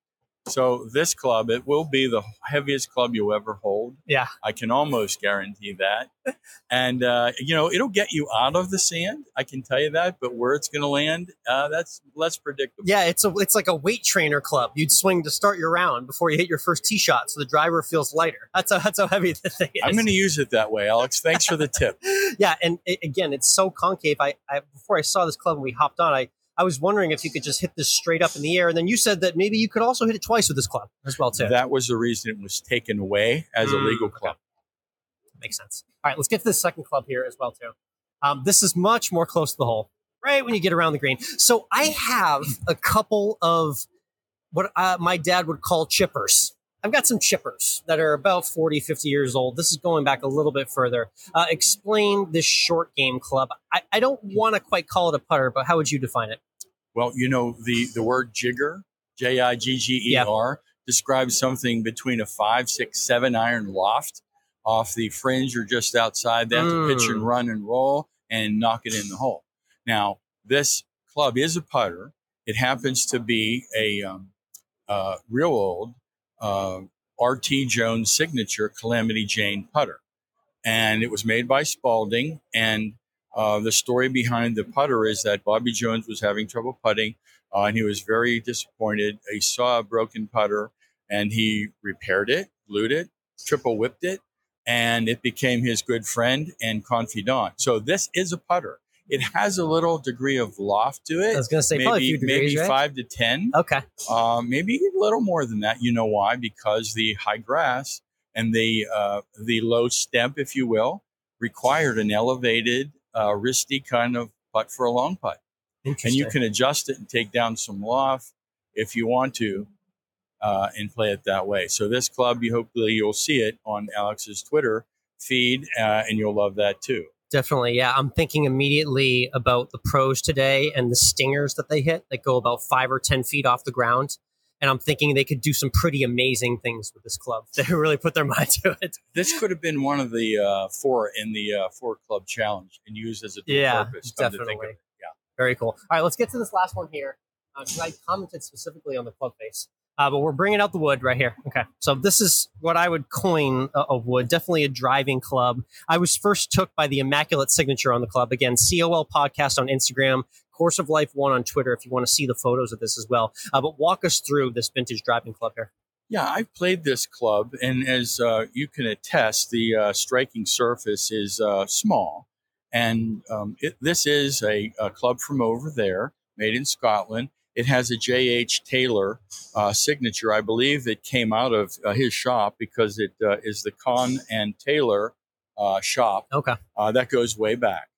So this club, it will be the heaviest club you'll ever hold. Yeah. I can almost guarantee that. And, uh, you know, it'll get you out of the sand. I can tell you that. But where it's going to land, uh, that's less predictable. Yeah, it's a it's like a weight trainer club. You'd swing to start your round before you hit your first tee shot so the driver feels lighter. That's how, that's how heavy the thing is. I'm going to use it that way, Alex. Thanks for the tip. Yeah, and it, again, it's so concave. I, I Before I saw this club and we hopped on, I I was wondering if you could just hit this straight up in the air. And then you said that maybe you could also hit it twice with this club as well, too. That was the reason it was taken away as mm, a legal club. Okay. Makes sense. All right, let's get to the second club here as well, too. Um, this is much more close to the hole, right when you get around the green. So I have a couple of what uh, my dad would call chippers. I've got some chippers that are about forty, fifty years old. This is going back a little bit further. Uh, explain this short game club. I, I don't want to quite call it a putter, but how would you define it? Well, you know, the, the word jigger, J I G G E R, yeah. describes something between a five, six, seven iron loft off the fringe or just outside that mm. to pitch and run and roll and knock it in the hole. Now, this club is a putter. It happens to be a um, uh, real old uh, R T Jones signature Calamity Jane putter. And it was made by Spalding. And uh, the story behind the putter is that Bobby Jones was having trouble putting, uh, and he was very disappointed. He saw a broken putter, and he repaired it, glued it, triple whipped it, and it became his good friend and confidant. So this is a putter. It has a little degree of loft to it. I was going to say maybe, probably a few degrees, maybe right? five to ten. Okay. Uh, maybe a little more than that. You know why? Because the high grass and the uh, the low stemp, if you will, required an elevated, uh, wristy kind of putt for a long putt. And you can adjust it and take down some loft if you want to uh, and play it that way. So this club, you hopefully you'll see it on Alex's Twitter feed, uh, and you'll love that too. Definitely, yeah. I'm thinking immediately about the pros today and the stingers that they hit that go about five or ten feet off the ground. And I'm thinking they could do some pretty amazing things with this club. They really put their mind to it. This could have been one of the uh, four in the uh, four club challenge and used as a dual yeah, purpose. Definitely. Yeah, very cool. All right, let's get to this last one here because uh, I commented specifically on the club face. Uh, but we're bringing out the wood right here. Okay. So this is what I would coin a, a wood, definitely a driving club. I was first took by the immaculate signature on the club. Again, C O L Podcast on Instagram, Course of Life One on Twitter if you want to see the photos of this as well. Uh, but walk us through this vintage driving club here. Yeah, I've played this club, and as uh, you can attest, the uh, striking surface is uh, small. And um, it, this is a, a club from over there, made in Scotland. it has a J H Taylor uh, signature. I believe it came out of uh, his shop because it uh, is the Kahn and Taylor uh, shop. Okay. Uh, that goes way back.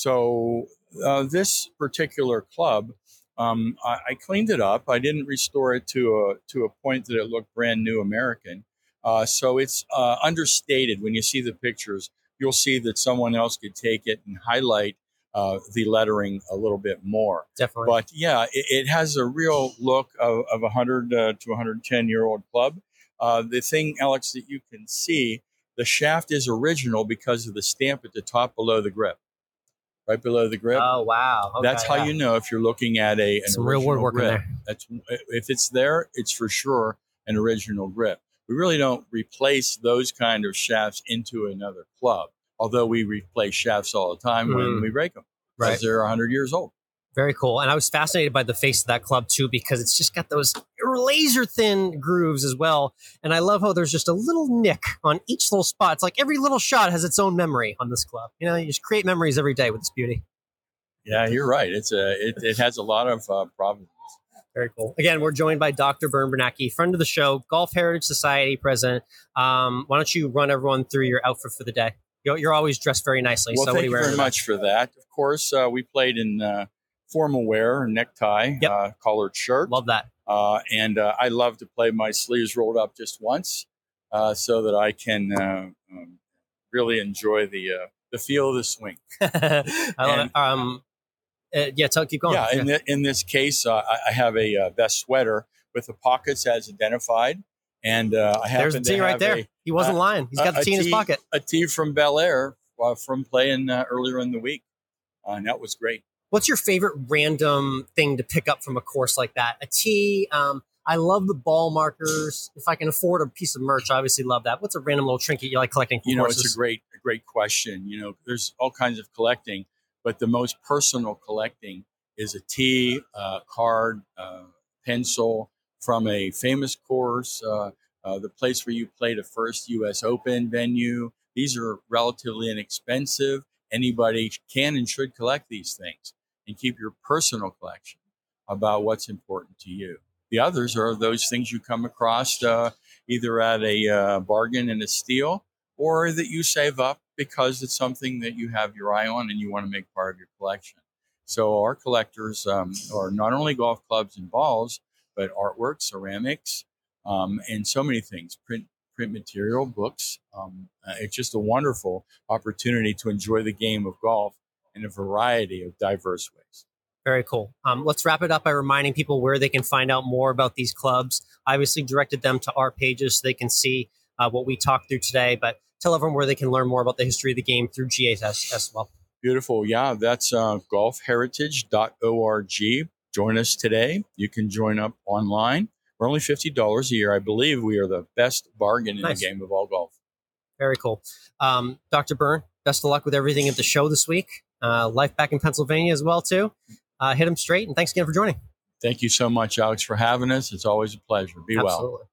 So uh, this particular club, um, I, I cleaned it up. I didn't restore it to a to a point that it looked brand new American. Uh, so it's uh, understated. When you see the pictures, you'll see that someone else could take it and highlight uh, the lettering a little bit more. Definitely. But yeah, it, it has a real look of, of a one hundred uh, to one hundred ten year old club. Uh, the thing, Alex, that you can see, the shaft is original because of the stamp at the top below the grip. Right below the grip. Oh, wow. Okay, That's how yeah. you know if you're looking at a an Some real original woodwork in grip. there. That's if it's there, it's for sure an original grip. We really don't replace those kind of shafts into another club, although we replace shafts all the time mm. when we break them because right. they're one hundred years old. Very cool. And I was fascinated by the face of that club, too, because it's just got those laser thin grooves as well. And I love how there's just a little nick on each little spot. It's like every little shot has its own memory on this club. You know, you just create memories every day with this beauty. Yeah, you're right. It's a it, it has a lot of uh, problems. Very cool. Again, we're joined by Doctor Bernd Bernacki, friend of the show, Golf Heritage Society president. Um, why don't you run everyone through your outfit for the day? You're, you're always dressed very nicely. Well, so thank what are you, you wearing very much for that. Of course, uh, we played in uh, formal wear, necktie, yep. uh, collared shirt. Love that. Uh, and uh, I love to play my sleeves rolled up just once uh, so that I can uh, um, really enjoy the uh, the feel of the swing. I love and, it. Um, Uh, yeah, tell, keep going. Yeah, in, the, in this case, uh, I have a uh, vest sweater with the pockets as identified, and uh, I happen There's the to tee right have there. A, he wasn't uh, lying. He's got the tee in his pocket. A tee from Bel Air uh, from playing uh, earlier in the week, uh, and that was great. What's your favorite random thing to pick up from a course like that? A tee. Um, I love the ball markers. If I can afford a piece of merch, I obviously love that. What's a random little trinket you like collecting from You know, courses? it's a great, a great question. You know, there's all kinds of collecting, but the most personal collecting is a tee, uh, card, uh, pencil from a famous course, uh, uh, the place where you played a first U S Open venue. These are relatively inexpensive. Anybody can and should collect these things and keep your personal collection about what's important to you. The others are those things you come across uh, either at a uh, bargain and a steal or that you save up because it's something that you have your eye on and you want to make part of your collection. So our collectors um, are not only golf clubs and balls, but artwork, ceramics, um, and so many things, print print material, books. Um, uh, it's just a wonderful opportunity to enjoy the game of golf in a variety of diverse ways. Very cool. Um, let's wrap it up by reminding people where they can find out more about these clubs. I obviously directed them to our pages so they can see uh, what we talked through today, but tell everyone where they can learn more about the history of the game through G H S as well. Beautiful. Yeah, that's uh, golf heritage dot org. Join us today. You can join up online. We're only fifty dollars a year. I believe we are the best bargain in nice. the game of all golf. Very cool. Um, Doctor Bernd, best of luck with everything at the show this week. Uh, life back in Pennsylvania as well, too. Uh, hit them straight, and thanks again for joining. Thank you so much, Alex, for having us. It's always a pleasure. Be Absolutely. well.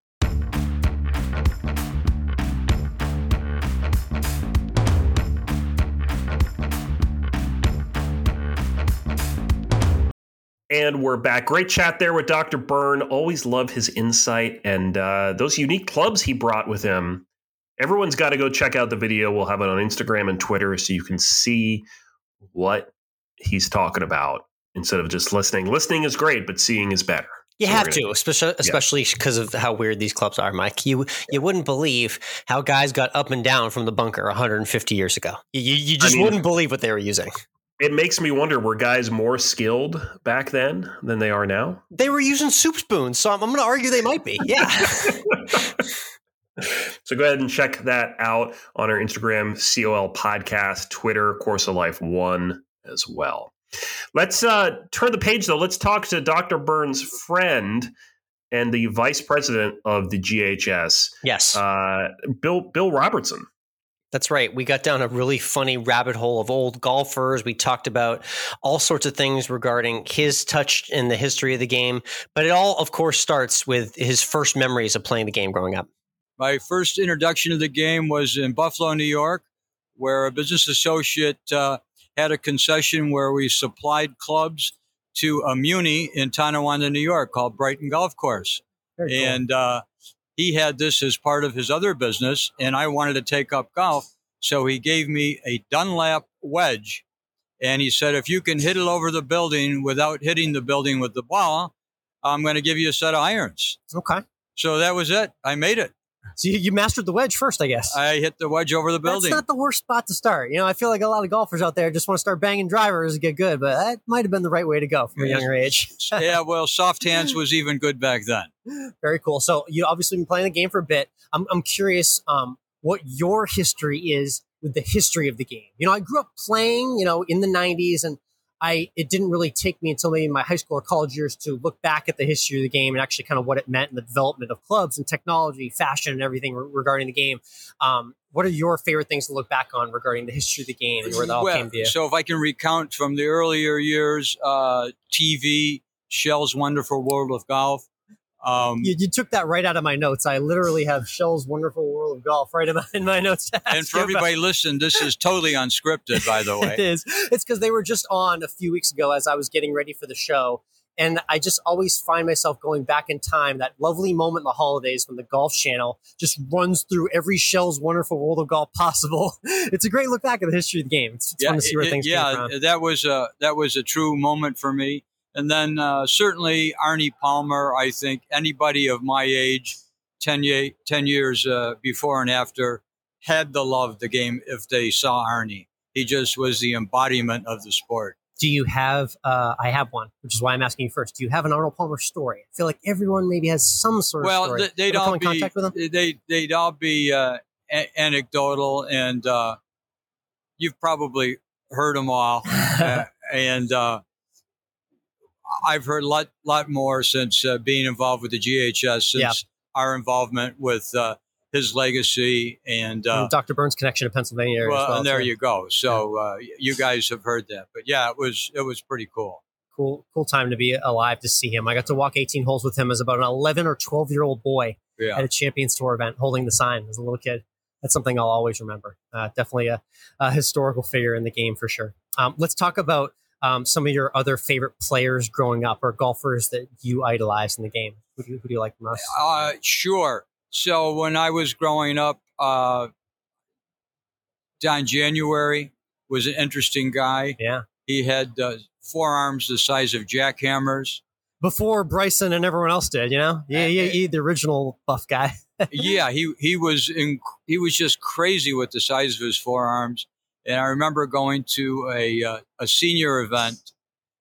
And we're back. Great chat there with Doctor Bernd. Always love his insight and uh, those unique clubs he brought with him. Everyone's got to go check out the video. We'll have it on Instagram and Twitter so you can see what he's talking about instead of just listening. Listening is great, but seeing is better. You so have gonna, to, especially especially because yeah. of how weird these clubs are, Mike. You you wouldn't believe how guys got up and down from the bunker one hundred fifty years ago. You, you just I mean, wouldn't believe what they were using. It makes me wonder, were guys more skilled back then than they are now? They were using soup spoons, so I'm, I'm going to argue they might be. Yeah. So go ahead and check that out on our Instagram, C O L Podcast, Twitter, Course of Life One as well. Let's uh, turn the page, though. Let's talk to Doctor Bernd's friend and the vice president of the G H S. Yes. Uh, Bill Bill Robertson. That's right. We got down a really funny rabbit hole of old golfers. We talked about all sorts of things regarding his touch in the history of the game. But it all, of course, starts with his first memories of playing the game growing up. My first introduction to the game was in Buffalo, New York, where a business associate uh, had a concession where we supplied clubs to a Muni in Tonawanda, New York, called Brighton Golf Course. Very cool. And uh, he had this as part of his other business, and I wanted to take up golf. So he gave me a Dunlap wedge, and he said, if you can hit it over the building without hitting the building with the ball, I'm going to give you a set of irons. Okay. So that was it. I made it. So you, you mastered the wedge first, I guess. I hit the wedge over the building. That's not the worst spot to start. You know, I feel like a lot of golfers out there just want to start banging drivers and get good, but that might have been the right way to go from a younger age. Yeah, well, soft hands was even good back then. Very cool. So you obviously been playing the game for a bit. I'm, I'm curious um, what your history is with the history of the game. You know, I grew up playing, you know, in the nineties, and I it didn't really take me until maybe my high school or college years to look back at the history of the game and actually kind of what it meant in the development of clubs and technology, fashion, and everything re- regarding the game. Um, what are your favorite things to look back on regarding the history of the game and where that all well, came to you? So if I can recount from the earlier years, uh, T V, Shell's Wonderful World of Golf. Um, you, you took that right out of my notes. I literally have Shell's Wonderful World of Golf right in my, in my notes. And for everybody listening, this is totally unscripted, by the way. It is. It's because they were just on a few weeks ago as I was getting ready for the show. And I just always find myself going back in time, that lovely moment in the holidays when the Golf Channel just runs through every Shell's Wonderful World of Golf possible. It's a great look back at the history of the game. It's, it's yeah, fun to see where it, things yeah, came from. that was a, that was a true moment for me. And then uh, certainly Arnie Palmer, I think anybody of my age, ten, ye- ten years uh, before and after, had to love the game if they saw Arnie. He just was the embodiment of the sport. Do you have, uh, I have one, which is why I'm asking you first. Do you have an Arnold Palmer story? I feel like everyone maybe has some sort of well, story. Well, they'd Ever come all in be, contact with them? they, they'd all be uh, a- anecdotal, and uh, you've probably heard them all. uh, and uh, I've heard a lot, lot more since uh, being involved with the G H S, since yeah. our involvement with uh, his legacy and uh, and Doctor Burns' connection to Pennsylvania area. Well, as well, and there so. you go. So uh, you guys have heard that, but yeah, it was it was pretty cool. Cool, cool time to be alive to see him. I got to walk eighteen holes with him as about an eleven or twelve year old boy yeah. at a Champions Tour event, holding the sign as a little kid. That's something I'll always remember. Uh, definitely a, a historical figure in the game for sure. Um, let's talk about um, some of your other favorite players growing up, or golfers that you idolized in the game. Who do you, who do you like the most? Uh, sure. So when I was growing up, uh, Don January was an interesting guy. Yeah. He had uh, forearms the size of jackhammers. Before Bryson and everyone else did, you know? Yeah, yeah, yeah, the original buff guy. yeah, he he was in, he was just crazy with the size of his forearms. And I remember going to a uh, a senior event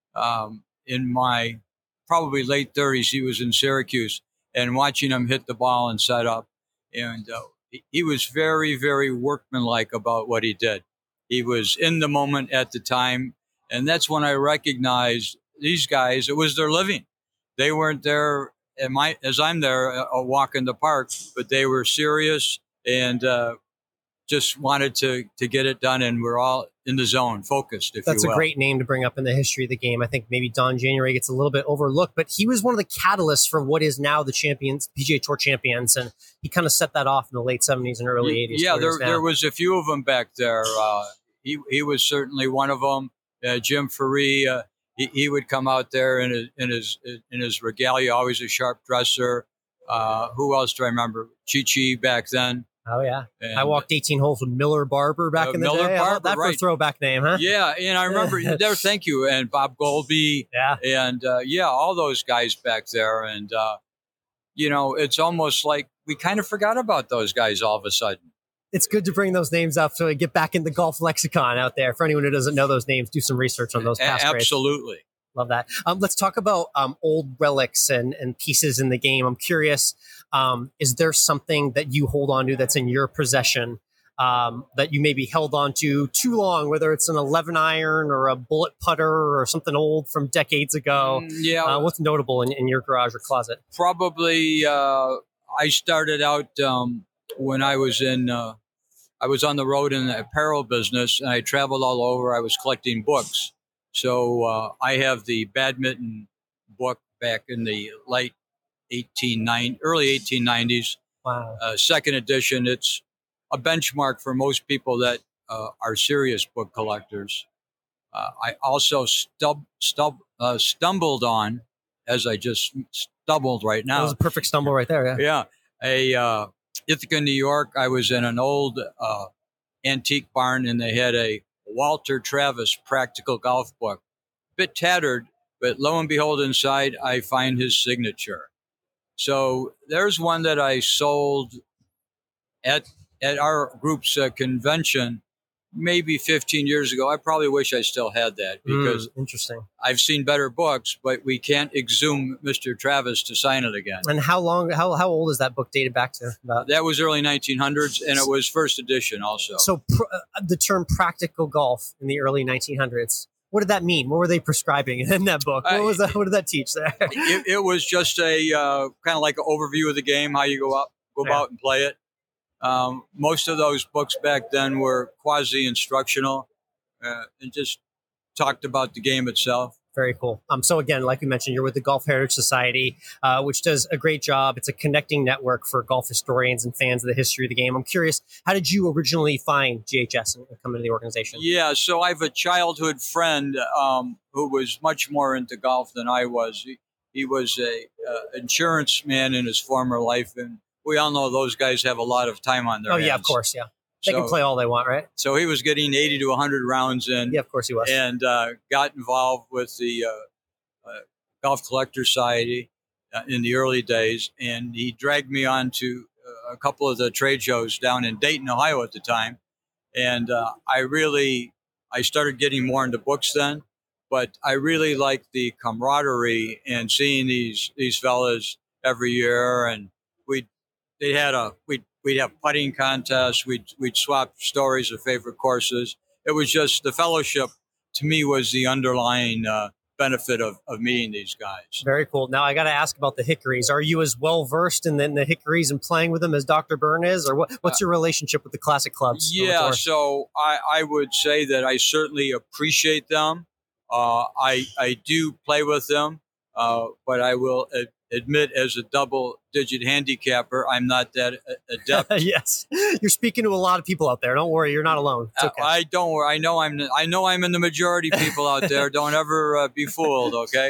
um, in my probably late thirties. He was in Syracuse, and watching him hit the ball and set up. And uh, he, he was very, very workmanlike about what he did. He was in the moment at the time. And that's when I recognized these guys, it was their living. They weren't there at my, as I'm there, a walk in the park, but they were serious and uh, just wanted to to get it done. And we're all in the zone, focused, if That's you will. a great name to bring up in the history of the game. I think maybe Don January gets a little bit overlooked, but he was one of the catalysts for what is now the champions, P G A Tour champions, and he kind of set that off in the late seventies and early eighties. Yeah, there there was a few of them back there. Uh, he he was certainly one of them. Uh, Jim Ferree, uh, he, he would come out there in his in his in his regalia, always a sharp dresser. Uh, who else do I remember? Chi Chi back then. Oh yeah, and, I walked eighteen holes with Miller Barber back uh, in the Miller day. Barber, That for right. a throwback name, huh? Yeah, and I remember there. Thank you, and Bob Goldby. Yeah, and uh, yeah, all those guys back there, and uh, you know, it's almost like we kind of forgot about those guys all of a sudden. It's good to bring those names up so we get back in the golf lexicon out there. For anyone who doesn't know those names, do some research on those past A- greats. Absolutely. Love that. Um, let's talk about um, old relics and, and pieces in the game. I'm curious, um, is there something that you hold on to that's in your possession um, that you maybe held on to too long, whether it's an eleven iron or a bullet putter or something old from decades ago? Mm, yeah. Uh, what's notable in, in your garage or closet? Probably uh, I started out um, when I was in, uh, I was on the road in the apparel business, and I traveled all over. I was collecting books. So uh, I have the badminton book back in the late eighteen ninety, early eighteen nineties. Wow. Uh, second edition. It's a benchmark for most people that uh, are serious book collectors. Uh, I also stub, stub, uh, stumbled on, as I just stumbled right now. That was a perfect stumble right there. Yeah. Yeah. A uh, Ithaca, New York. I was in an old uh, antique barn, and they had a Walter Travis practical golf book, bit tattered, but lo and behold, inside I find his signature. So there's one that I sold at at our group's uh, convention maybe fifteen years ago. I probably wish I still had that because mm, interesting. I've seen better books, but we can't exhume Mister Travis to sign it again. And how long, how, how old is that book dated back to? About? That was early nineteen hundreds, and it was first edition also. So pr- uh, the term practical golf in the early nineteen hundreds, what did that mean? What were they prescribing in that book? What was that? What did that teach there? it, it was just a uh, kind of like an overview of the game, how you go up, go Yeah. about and play it. Um, most of those books back then were quasi-instructional uh, and just talked about the game itself. Very cool. Um, so again, like we mentioned, you're with the Golf Heritage Society, uh, which does a great job. It's a connecting network for golf historians and fans of the history of the game. I'm curious, how did you originally find G H S and come into the organization? Yeah, so I have a childhood friend um, who was much more into golf than I was. He, he was a uh, insurance man in his former life, and we all know those guys have a lot of time on their Oh, hands. yeah, of course, yeah. They so, can play all they want, right? So he was getting eighty to one hundred rounds in. Yeah, of course he was. And uh, got involved with the uh, uh, Golf Collector Society uh, in the early days. And he dragged me on to uh, a couple of the trade shows down in Dayton, Ohio at the time. And uh, I really, I started getting more into books then. But I really liked the camaraderie and seeing these these fellas every year. And we they had a we we'd have putting contests. We'd we'd swap stories of favorite courses. It was just the fellowship. To me, was the underlying uh, benefit of, of meeting these guys. Very cool. Now I got to ask about the hickories. Are you as well versed in the, in the hickories and playing with them as Doctor Byrne is, or what, what's your relationship with the classic clubs? Yeah, so I, I would say that I certainly appreciate them. Uh, I I do play with them, uh, but I will ad- admit, as a double-digit handicapper, I'm not that adept. Yes, you're speaking to a lot of people out there. Don't worry, you're not alone. It's okay. I, I don't worry. I know I'm. I know I'm in the majority. People out there, don't ever uh, be fooled. Okay.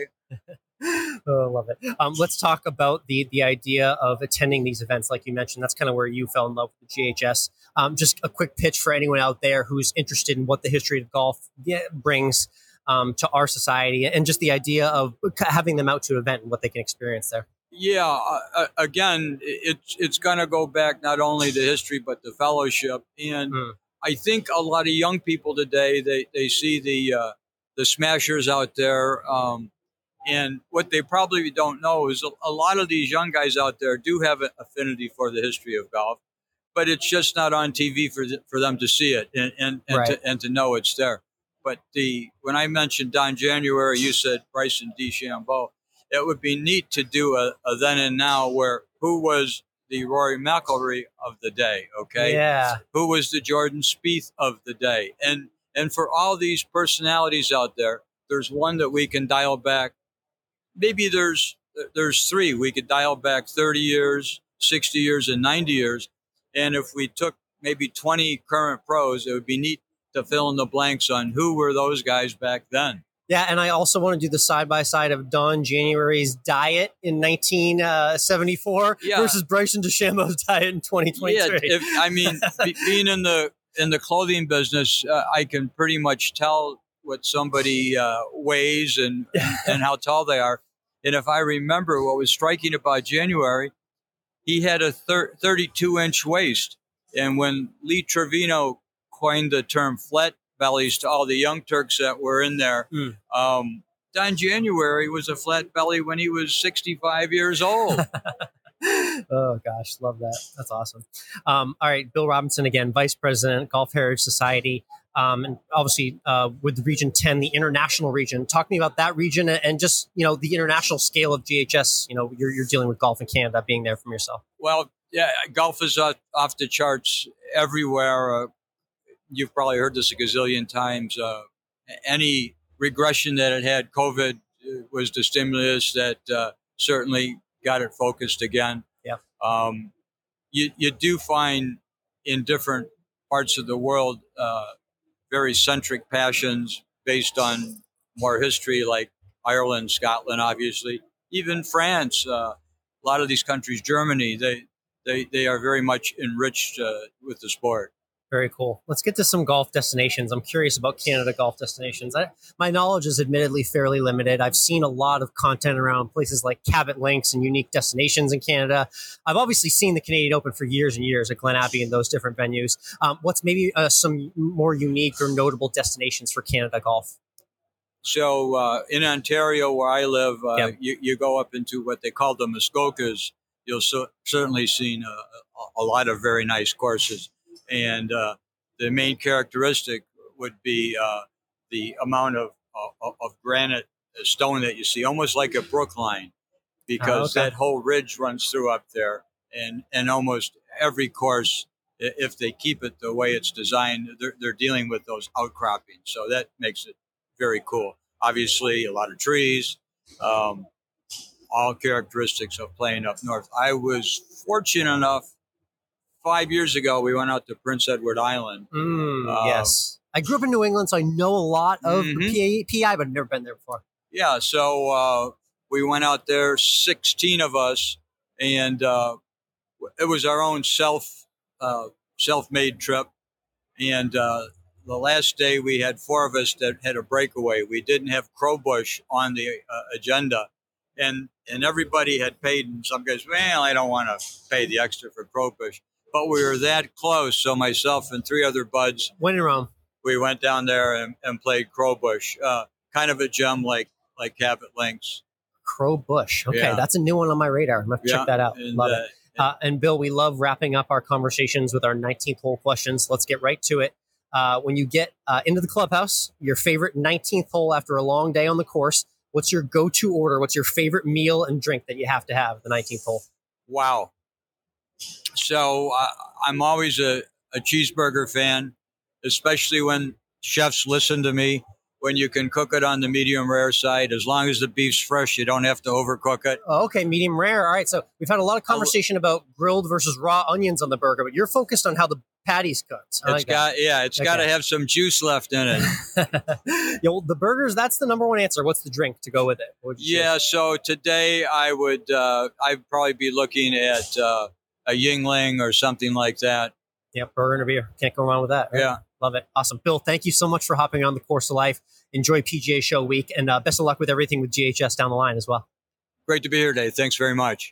Oh, I love it. Um, let's talk about the the idea of attending these events. Like you mentioned, that's kind of where you fell in love with the G H S. Um, just a quick pitch for anyone out there who's interested in what the history of golf brings um, to our society, and just the idea of having them out to an event and what they can experience there. Yeah. Uh, again, it's it's going to go back not only to history but the fellowship, and mm. I think a lot of young people today they they see the uh, the smashers out there. Um, And what they probably don't know is a lot of these young guys out there do have an affinity for the history of golf, but it's just not on T V for the, for them to see it and and, and, right. to, and to know it's there. But the when I mentioned Don January, you said Bryson DeChambeau. It would be neat to do a, a then and now where who was the Rory McIlroy of the day, okay? Yeah. Who was the Jordan Spieth of the day? And and for all these personalities out there, there's one that we can dial back. Maybe there's there's three. We could dial back thirty years, sixty years, and ninety years. And if we took maybe twenty current pros, it would be neat to fill in the blanks on who were those guys back then. Yeah, and I also want to do the side-by-side of Don January's diet in nineteen seventy-four yeah. versus Bryson DeChambeau's diet in twenty twenty-three. Yeah, if, I mean, be, being in the in the clothing business, uh, I can pretty much tell what somebody uh, weighs and, and how tall they are. And if I remember what was striking about January, he had a thirty-two inch waist. And when Lee Trevino coined the term flat bellies to all the young Turks that were in there, mm. um, Don January was a flat belly when he was sixty-five years old. Oh, gosh. Love that. That's awesome. Um, all right. Bill Robinson again, Vice President, Golf Heritage Society. Um, and obviously uh, with Region ten, the international region. Talk to me about that region and just, you know, the international scale of G H S. You know, you're, you're dealing with golf in Canada, being there from yourself. Well, yeah, golf is uh, off the charts everywhere. Uh, you've probably heard this a gazillion times. Uh, any regression that it had, COVID was the stimulus that uh, certainly got it focused again. Yeah. Um, you, you do find in different parts of the world, uh, very centric passions, based on more history, like Ireland, Scotland, obviously, even France. Uh, a lot of these countries, Germany, they they they are very much enriched uh, with the sport. Very cool. Let's get to some golf destinations. I'm curious about Canada golf destinations. I, my knowledge is admittedly fairly limited. I've seen a lot of content around places like Cabot Links and unique destinations in Canada. I've obviously seen the Canadian Open for years and years at Glen Abbey and those different venues. Um, what's maybe uh, some more unique or notable destinations for Canada golf? So uh, in Ontario, where I live, uh, yep. you, you go up into what they call the Muskokas. You'll so, certainly seen a, a lot of very nice courses. And uh, the main characteristic would be uh, the amount of, of, of granite stone that you see, almost like a brookline, because oh, okay. that whole ridge runs through up there. And, and almost every course, if they keep it the way it's designed, they're, they're dealing with those outcroppings. So that makes it very cool. Obviously, a lot of trees, um, all characteristics of playing up north. I was fortunate enough. Five years ago, we went out to Prince Edward Island. Mm, um, yes. I grew up in New England, so I know a lot of mm-hmm. the P I, but I've never been there before. Yeah, so uh, we went out there, sixteen of us, and uh, it was our own self, uh, self-made trip. And uh, the last day, we had four of us that had a breakaway. We didn't have Crowbush on the uh, agenda. And and everybody had paid, and some guys, well, I don't want to pay the extra for Crowbush. But we were that close, so myself and three other buds went in Rome. We went down there and, and played Crowbush, uh, kind of a gem like like Cabot Links. Crowbush, okay, yeah. That's a new one on my radar. I'm gonna yeah. check that out. And, love uh, it. Uh, and Bill, we love wrapping up our conversations with our nineteenth hole questions. Let's get right to it. Uh, when you get uh, into the clubhouse, your favorite nineteenth hole after a long day on the course, what's your go-to order? What's your favorite meal and drink that you have to have at the nineteenth hole? Wow. So uh, I'm always a, a cheeseburger fan, especially when chefs listen to me. When you can cook it on the medium rare side, as long as the beef's fresh, you don't have to overcook it. Oh, okay, medium rare. All right, so we've had a lot of conversation about grilled versus raw onions on the burger, but you're focused on how the patty's cooked. I it's like got that. yeah, it's okay. got to have some juice left in it. Yo, the burgers, that's the number one answer. What's the drink to go with it? Yeah, say? So today I would uh, I'd probably be looking at uh, a Yingling or something like that. Yeah, burger and a beer. Can't go wrong with that. Right? Yeah. Love it. Awesome. Bill, thank you so much for hopping on the Course of Life. Enjoy P G A Show week, and uh, best of luck with everything with G H S down the line as well. Great to be here today. Thanks very much.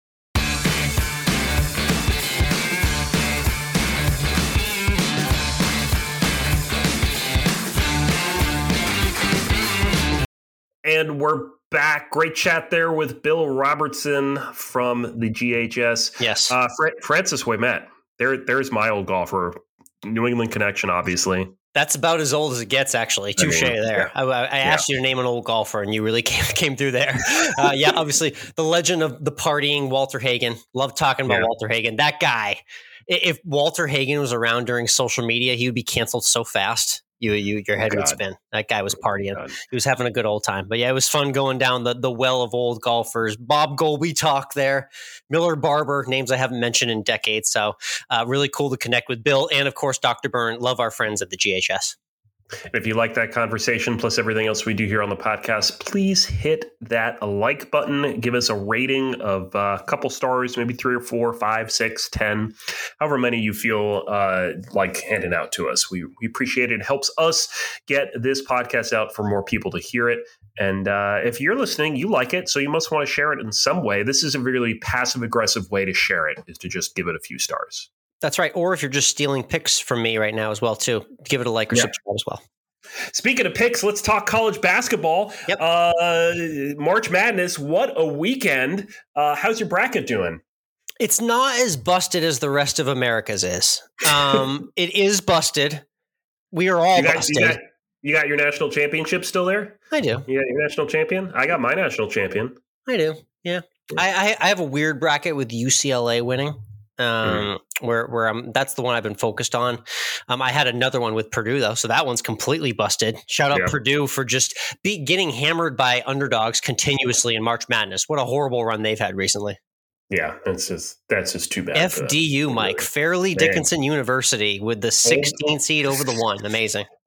And we're back. Great chat there with Bill Robertson from the G H S. Yes. Uh, Fra- Francis Ouimet. There, there's my old golfer. New England connection, obviously. That's about as old as it gets, actually. Touche I mean, there. Yeah. I, I asked yeah. you to name an old golfer, and you really came, came through there. Uh, yeah, obviously, the legend of the partying, Walter Hagen. Love talking about yeah. Walter Hagen. That guy, if Walter Hagen was around during social media, he would be canceled so fast. You, you, your head oh, would spin. That guy was partying. Oh, he was having a good old time. But yeah, it was fun going down the, the well of old golfers. Bob Golby talk there. Miller Barber, names I haven't mentioned in decades. So uh, really cool to connect with Bill. And of course, Doctor Byrne. Love our friends at the G H S. If you like that conversation, plus everything else we do here on the podcast, please hit that like button. Give us a rating of uh, a couple stars, maybe three or four, five, six, ten, however many you feel uh, like handing out to us. We, we appreciate it. It helps us get this podcast out for more people to hear it. And uh, if you're listening, you like it, so you must want to share it in some way. This is a really passive-aggressive way to share it, is to just give it a few stars. That's right. Or if you're just stealing picks from me right now as well, too, give it a like or yeah. subscribe as well. Speaking of picks, let's talk college basketball. Yep. Uh, March Madness, what a weekend. Uh, how's your bracket doing? It's not as busted as the rest of America's is. Um, it is busted. We are all you got, busted. You got, you got your national championship still there? I do. You got your national champion? I got my national champion. I do, yeah. I, I, I have a weird bracket with U C L A winning. Um, mm-hmm. where, where I'm, that's the one I've been focused on. Um, I had another one with Purdue though. So that one's completely busted. Shout out yeah. Purdue for just be getting hammered by underdogs continuously in March Madness. What a horrible run they've had recently. Yeah. That's just, that's just too bad. F D U, Mike, Fairleigh Dickinson Man. University with the sixteen seed over the one. Amazing.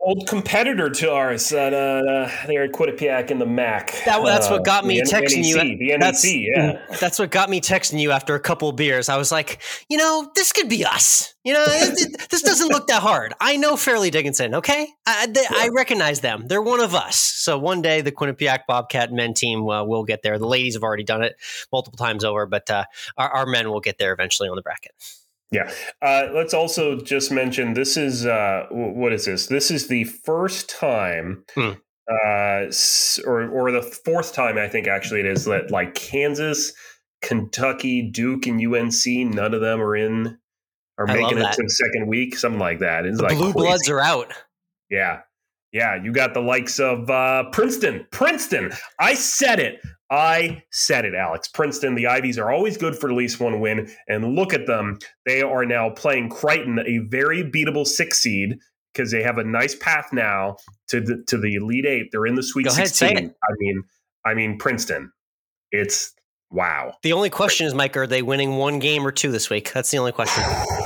old competitor to ours at uh, there at Quinnipiac in the M A C. That, that's what got me uh, texting N E C, you. The N E C, that's, yeah. That's what got me texting you after a couple of beers. I was like, you know, this could be us. You know, it, it, this doesn't look that hard. I know Fairleigh Dickinson, okay? I, they, I recognize them. They're one of us. So one day the Quinnipiac Bobcat men team uh, will get there. The ladies have already done it multiple times over, but uh, our, our men will get there eventually on the bracket. Yeah. Uh, let's also just mention this is uh, what is this? This is the first time, hmm. uh, or or the fourth time I think actually it is that like Kansas, Kentucky, Duke, and U N C, none of them are in are I making it to the second week, something like that. It's the like Blue crazy. Bloods are out. Yeah. Yeah. You got the likes of uh, Princeton. Princeton. I said it. I said it, Alex. Princeton, the Ivies are always good for at least one win. And look at them. They are now playing Creighton, a very beatable six seed, because they have a nice path now to the to the Elite Eight. They're in the Sweet Go ahead, sixteen. say it. I mean, I mean Princeton. It's wow. The only question is, Mike, are they winning one game or two this week? That's the only question.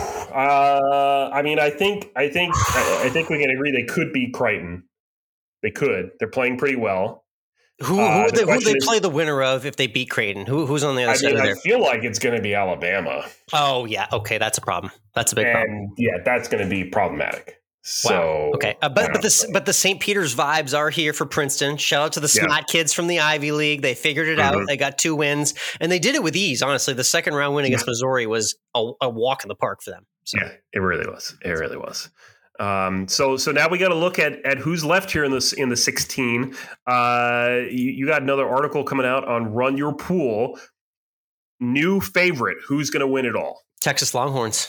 uh, I mean, I think I think I, I think we can agree they could beat Creighton. They could. They're playing pretty well. Who who, Uh, the they, who they is, play the winner of if they beat Creighton? Who who's on the other I side mean, of I there? feel like it's going to be Alabama. Oh yeah, okay, that's a problem. That's a big and, problem. Yeah, that's going to be problematic. So wow. Okay, uh, but but the know. but the Saint Peter's vibes are here for Princeton. Shout out to the Yeah. SMAT kids from the Ivy League. They figured it Mm-hmm. out. They got two wins, and they did it with ease. Honestly, the second round win against yeah. Missouri was a, a walk in the park for them. So. Yeah, it really was. It really was. Um, so so now we got to look at at who's left here in this in the sixteen. Uh, you, you got another article coming out on Run Your Pool. New favorite. Who's going to win it all? Texas Longhorns.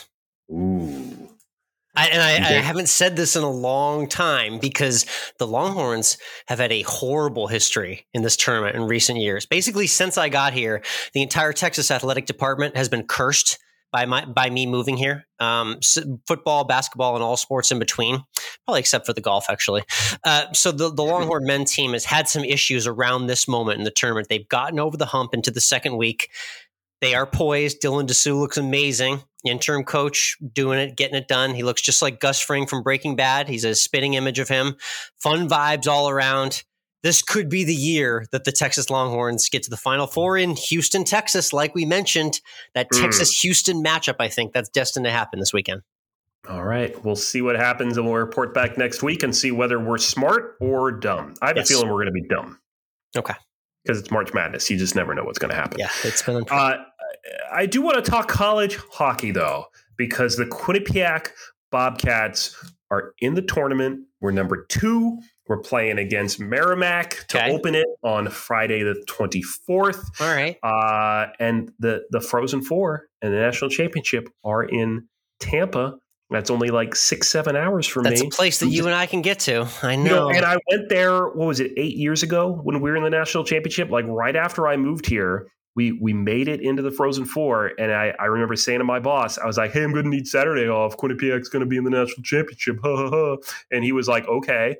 Ooh. I, and I, I haven't said this in a long time because the Longhorns have had a horrible history in this tournament in recent years. Basically, since I got here, the entire Texas athletic department has been cursed by my by me moving here. Um, so football, basketball, and all sports in between, probably except for the golf, actually. Uh, so the, the Longhorn men team has had some issues around this moment in the tournament. They've gotten over the hump into the second week. They are poised. Dylan Dessou looks amazing. Interim coach doing it, getting it done. He looks just like Gus Fring from Breaking Bad. He's a spitting image of him. Fun vibes all around. This could be the year that the Texas Longhorns get to the Final Four in Houston, Texas. Like we mentioned, that mm. Texas-Houston matchup, I think that's destined to happen this weekend. All right. We'll see what happens, and we'll report back next week and see whether we're smart or dumb. I have yes. a feeling we're going to be dumb. Okay. Because it's March Madness. You just never know what's going to happen. Yeah, it's been uh, I do want to talk college hockey, though, because the Quinnipiac Bobcats are in the tournament. We're number two. We're playing against Merrimack to okay. open it on Friday the twenty-fourth. All right. Uh, and the, the Frozen Four and the National Championship are in Tampa. That's only like six, seven hours from That's me. That's a place that you and I can get to. I know. You know. And I went there, what was it, eight years ago when we were in the National Championship? Like right after I moved here, we we made it into the Frozen Four. And I, I remember saying to my boss, I was like, hey, I'm going to need Saturday off. Quinnipiac's going to be in the National Championship. Ha, ha, ha. And he was like, okay.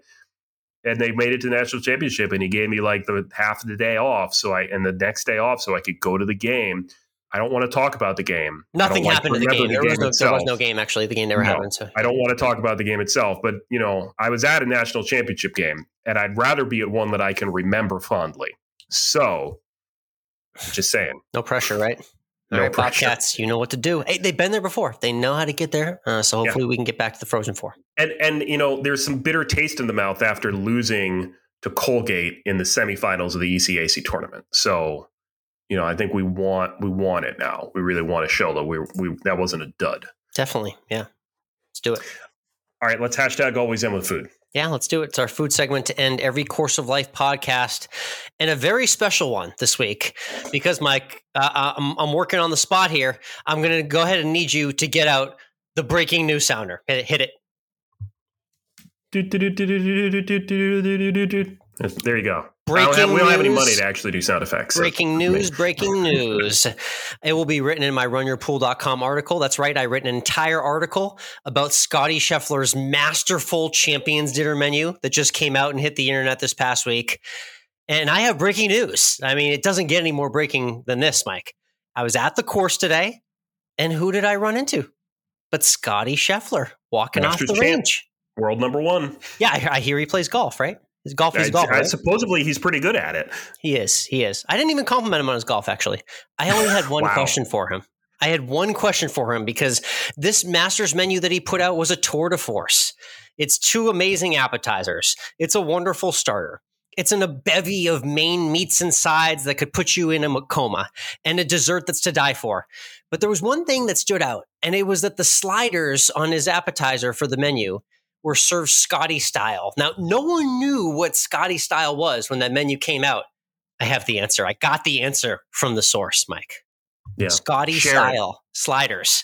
And they made it to the National Championship. And he gave me like the half of the day off. So I and the next day off so I could go to the game. I don't want to talk about the game. Nothing happened like to the game. The there, game was no, there was no game, actually. The game never no, happened. So. I don't want to talk about the game itself. But, you know, I was at a national championship game, and I'd rather be at one that I can remember fondly. So, just saying. No pressure, right? No All right, pressure. Bobcats, you know what to do. Hey, they've been there before. They know how to get there. Uh, so hopefully yeah. we can get back to the Frozen Four. And, and, you know, there's some bitter taste in the mouth after losing to Colgate in the semifinals of the E C A C tournament. So, you know, I think we want we want it now. We really want to show that we we that wasn't a dud. Definitely, yeah. Let's do it. All right, let's hashtag always end with food. Yeah, let's do it. It's our food segment to end every Course of Life podcast, and a very special one this week because, Mike, uh, I'm, I'm working on the spot here. I'm going to go ahead and need you to get out the breaking news sounder. Hit it. Hit it. There you go. Breaking I don't have, we don't have any news. money to actually do sound effects. So. Breaking news, breaking news. It will be written in my run your pool dot com article. That's right. I wrote an entire article about Scotty Scheffler's masterful Champions Dinner menu that just came out and hit the internet this past week. And I have breaking news. I mean, it doesn't get any more breaking than this, Mike. I was at the course today, and who did I run into? But Scotty Scheffler walking Masters off the champ. range. World number one. Yeah, I, I hear he plays golf, right? His golf, he's a golfer, I, right? Supposedly he's pretty good at it. He is. He is. I didn't even compliment him on his golf, actually. I only had one Wow. question for him. I had one question for him because this Masters menu that he put out was a tour de force. It's two amazing appetizers. It's a wonderful starter. It's in a bevy of main meats and sides that could put you in a coma, and a dessert that's to die for. But there was one thing that stood out, and it was that the sliders on his appetizer for the menu were served Scotty style. Now, no one knew what Scotty style was when that menu came out. I have the answer. I got the answer from the source, Mike. Yeah. Scotty Share style it. Sliders.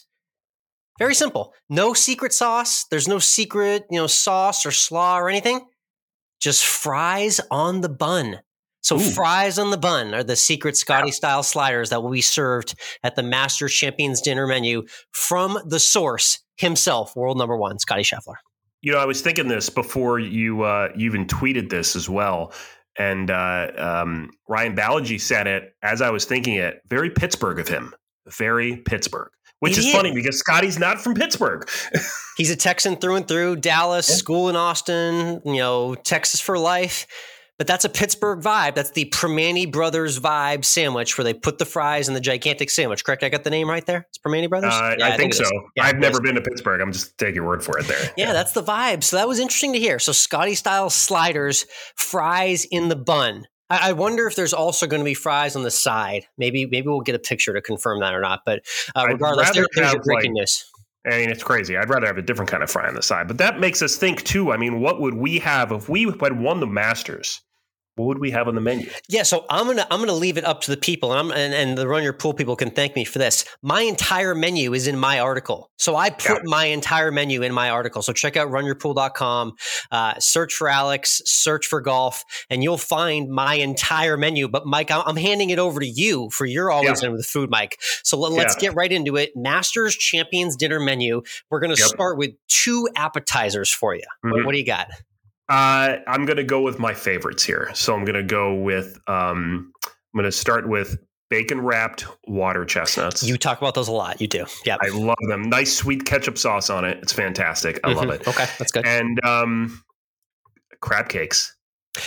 Very simple. No secret sauce. There's no secret, you know, sauce or slaw or anything. Just fries on the bun. So Ooh. Fries on the bun are the secret Scotty style sliders that will be served at the Masters Champions dinner menu from the source himself, world number one, Scotty Scheffler. You know, I was thinking this before you uh, you even tweeted this as well. And uh, um, Ryan Balaji said it as I was thinking it. Very Pittsburgh of him. Very Pittsburgh. Which is, is funny because Scotty's not from Pittsburgh. He's a Texan through and through. Dallas, yeah. School in Austin, you know, Texas for life. But that's a Pittsburgh vibe. That's the Primanti Brothers vibe sandwich where they put the fries in the gigantic sandwich. Correct? I got the name right there? It's Primanti Brothers? Uh, yeah, I, I think, think so. Yeah, I've never been to Pittsburgh. I'm just taking your word for it there. Yeah, yeah, that's the vibe. So that was interesting to hear. So Scotty style sliders, fries in the bun. I, I wonder if there's also going to be fries on the side. Maybe maybe we'll get a picture to confirm that or not. But uh, regardless, there, there's your breaking like, news. I mean, it's crazy. I'd rather have a different kind of fry on the side. But that makes us think, too. I mean, what would we have if we had won the Masters? What would we have on the menu? Yeah, so I'm gonna I'm gonna leave it up to the people, and I'm and, and the Run Your Pool people can thank me for this. My entire menu is in my article, so I put yeah. my entire menu in my article. So check out run your pool dot com, uh, search for Alex, search for golf, and you'll find my entire menu. But Mike, I'm handing it over to you for you're always yeah. in with food, Mike. So let, let's yeah. get right into it. Masters Champions Dinner menu. We're gonna yep. start with two appetizers for you. Mm-hmm. What, what do you got? Uh, I'm going to go with my favorites here. So I'm going to go with, um, I'm going to start with bacon wrapped water chestnuts. You talk about those a lot. You do. Yeah. I love them. Nice sweet ketchup sauce on it. It's fantastic. I mm-hmm. love it. Okay. That's good. And, um, crab cakes.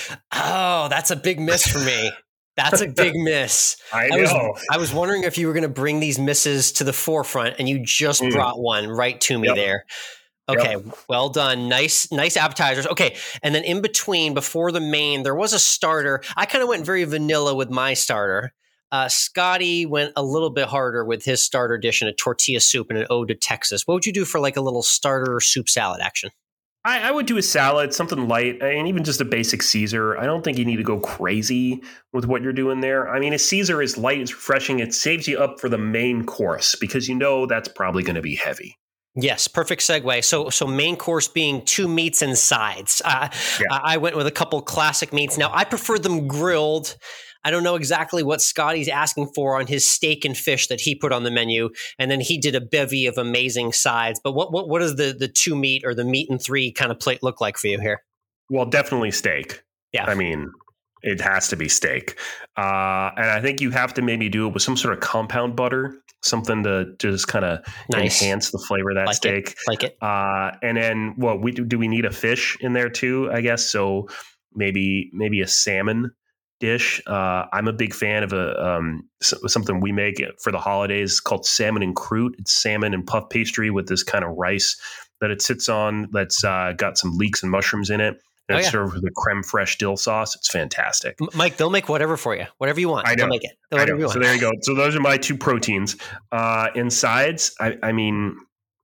Oh, that's a big miss for me. That's a big miss. I know. I was, I was wondering if you were going to bring these misses to the forefront, and you just mm. brought one right to me yep. there. Okay, yep. Well done. Nice, nice appetizers. Okay, and then in between, before the main, there was a starter. I kind of went very vanilla with my starter. Uh, Scotty went a little bit harder with his starter dish and a tortilla soup and an ode to Texas. What would you do for like a little starter soup salad action? I, I would do a salad, something light, and even just a basic Caesar. I don't think you need to go crazy with what you're doing there. I mean, a Caesar is light, it's refreshing. It saves you up for the main course because you know that's probably going to be heavy. Yes, perfect segue. So, so main course being two meats and sides. Uh, yeah. I went with a couple classic meats. Now, I prefer them grilled. I don't know exactly what Scotty's asking for on his steak and fish that he put on the menu, and then he did a bevy of amazing sides. But what what what does the the two meat or the meat and three kind of plate look like for you here? Well, definitely steak. Yeah, I mean, it has to be steak, uh, and I think you have to maybe do it with some sort of compound butter. Something to just kind of nice. enhance the flavor of that like steak. It. Like it. Uh, and then, well, we do, do we need a fish in there too, I guess? So maybe maybe a salmon dish. Uh, I'm a big fan of a um, something we make for the holidays called salmon and croûte. It's salmon and puff pastry with this kind of rice that it sits on that's uh, got some leeks and mushrooms in it. And oh, it's yeah. served with a creme fraiche dill sauce. It's fantastic. Mike, they'll make whatever for you. Whatever you want. I know. They'll make it. They'll I know. You so there you go. So those are my two proteins. Uh, in sides, I, I mean,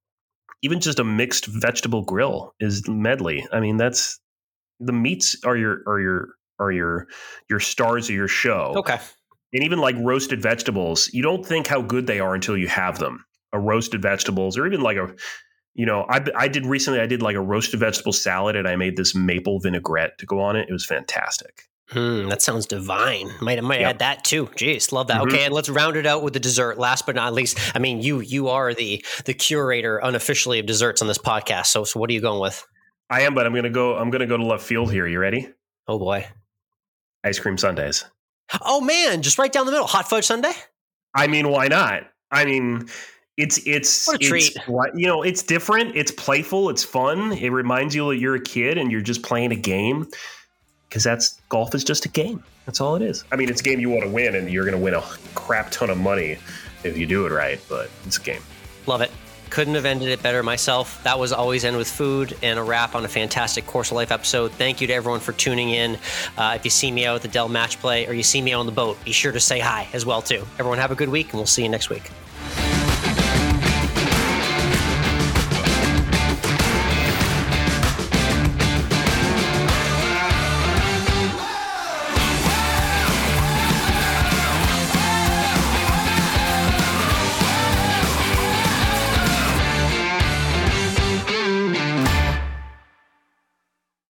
even just a mixed vegetable grill is medley. I mean, that's the meats are your are your are your your stars of your show. Okay. And even like roasted vegetables, you don't think how good they are until you have them. A roasted vegetables, or even like a You know, I, I did recently, I did like a roasted vegetable salad and I made this maple vinaigrette to go on it. It was fantastic. Mm, that sounds divine. Might, might yep. add that too. Jeez, love that. Mm-hmm. Okay, and let's round it out with the dessert. Last but not least, I mean, you you are the the curator unofficially of desserts on this podcast. So, so what are you going with? I am, but I'm gonna go. I'm gonna go to left field here. You ready? Oh boy, ice cream sundaes. Oh man, just right down the middle. Hot fudge sundae. I mean, why not? I mean. It's it's What a treat. it's you know, it's different. It's playful. It's fun. It reminds you that you're a kid and you're just playing a game, because that's golf is just a game. That's all it is. I mean, it's a game you want to win, and you're going to win a crap ton of money if you do it right. But it's a game. Love it. Couldn't have ended it better myself. That was Always End with Food, and a wrap on a fantastic Course of Life episode. Thank you to everyone for tuning in. Uh, if you see me out at the Dell Match Play or you see me on the boat, be sure to say hi as well too. Everyone have a good week, and we'll see you next week.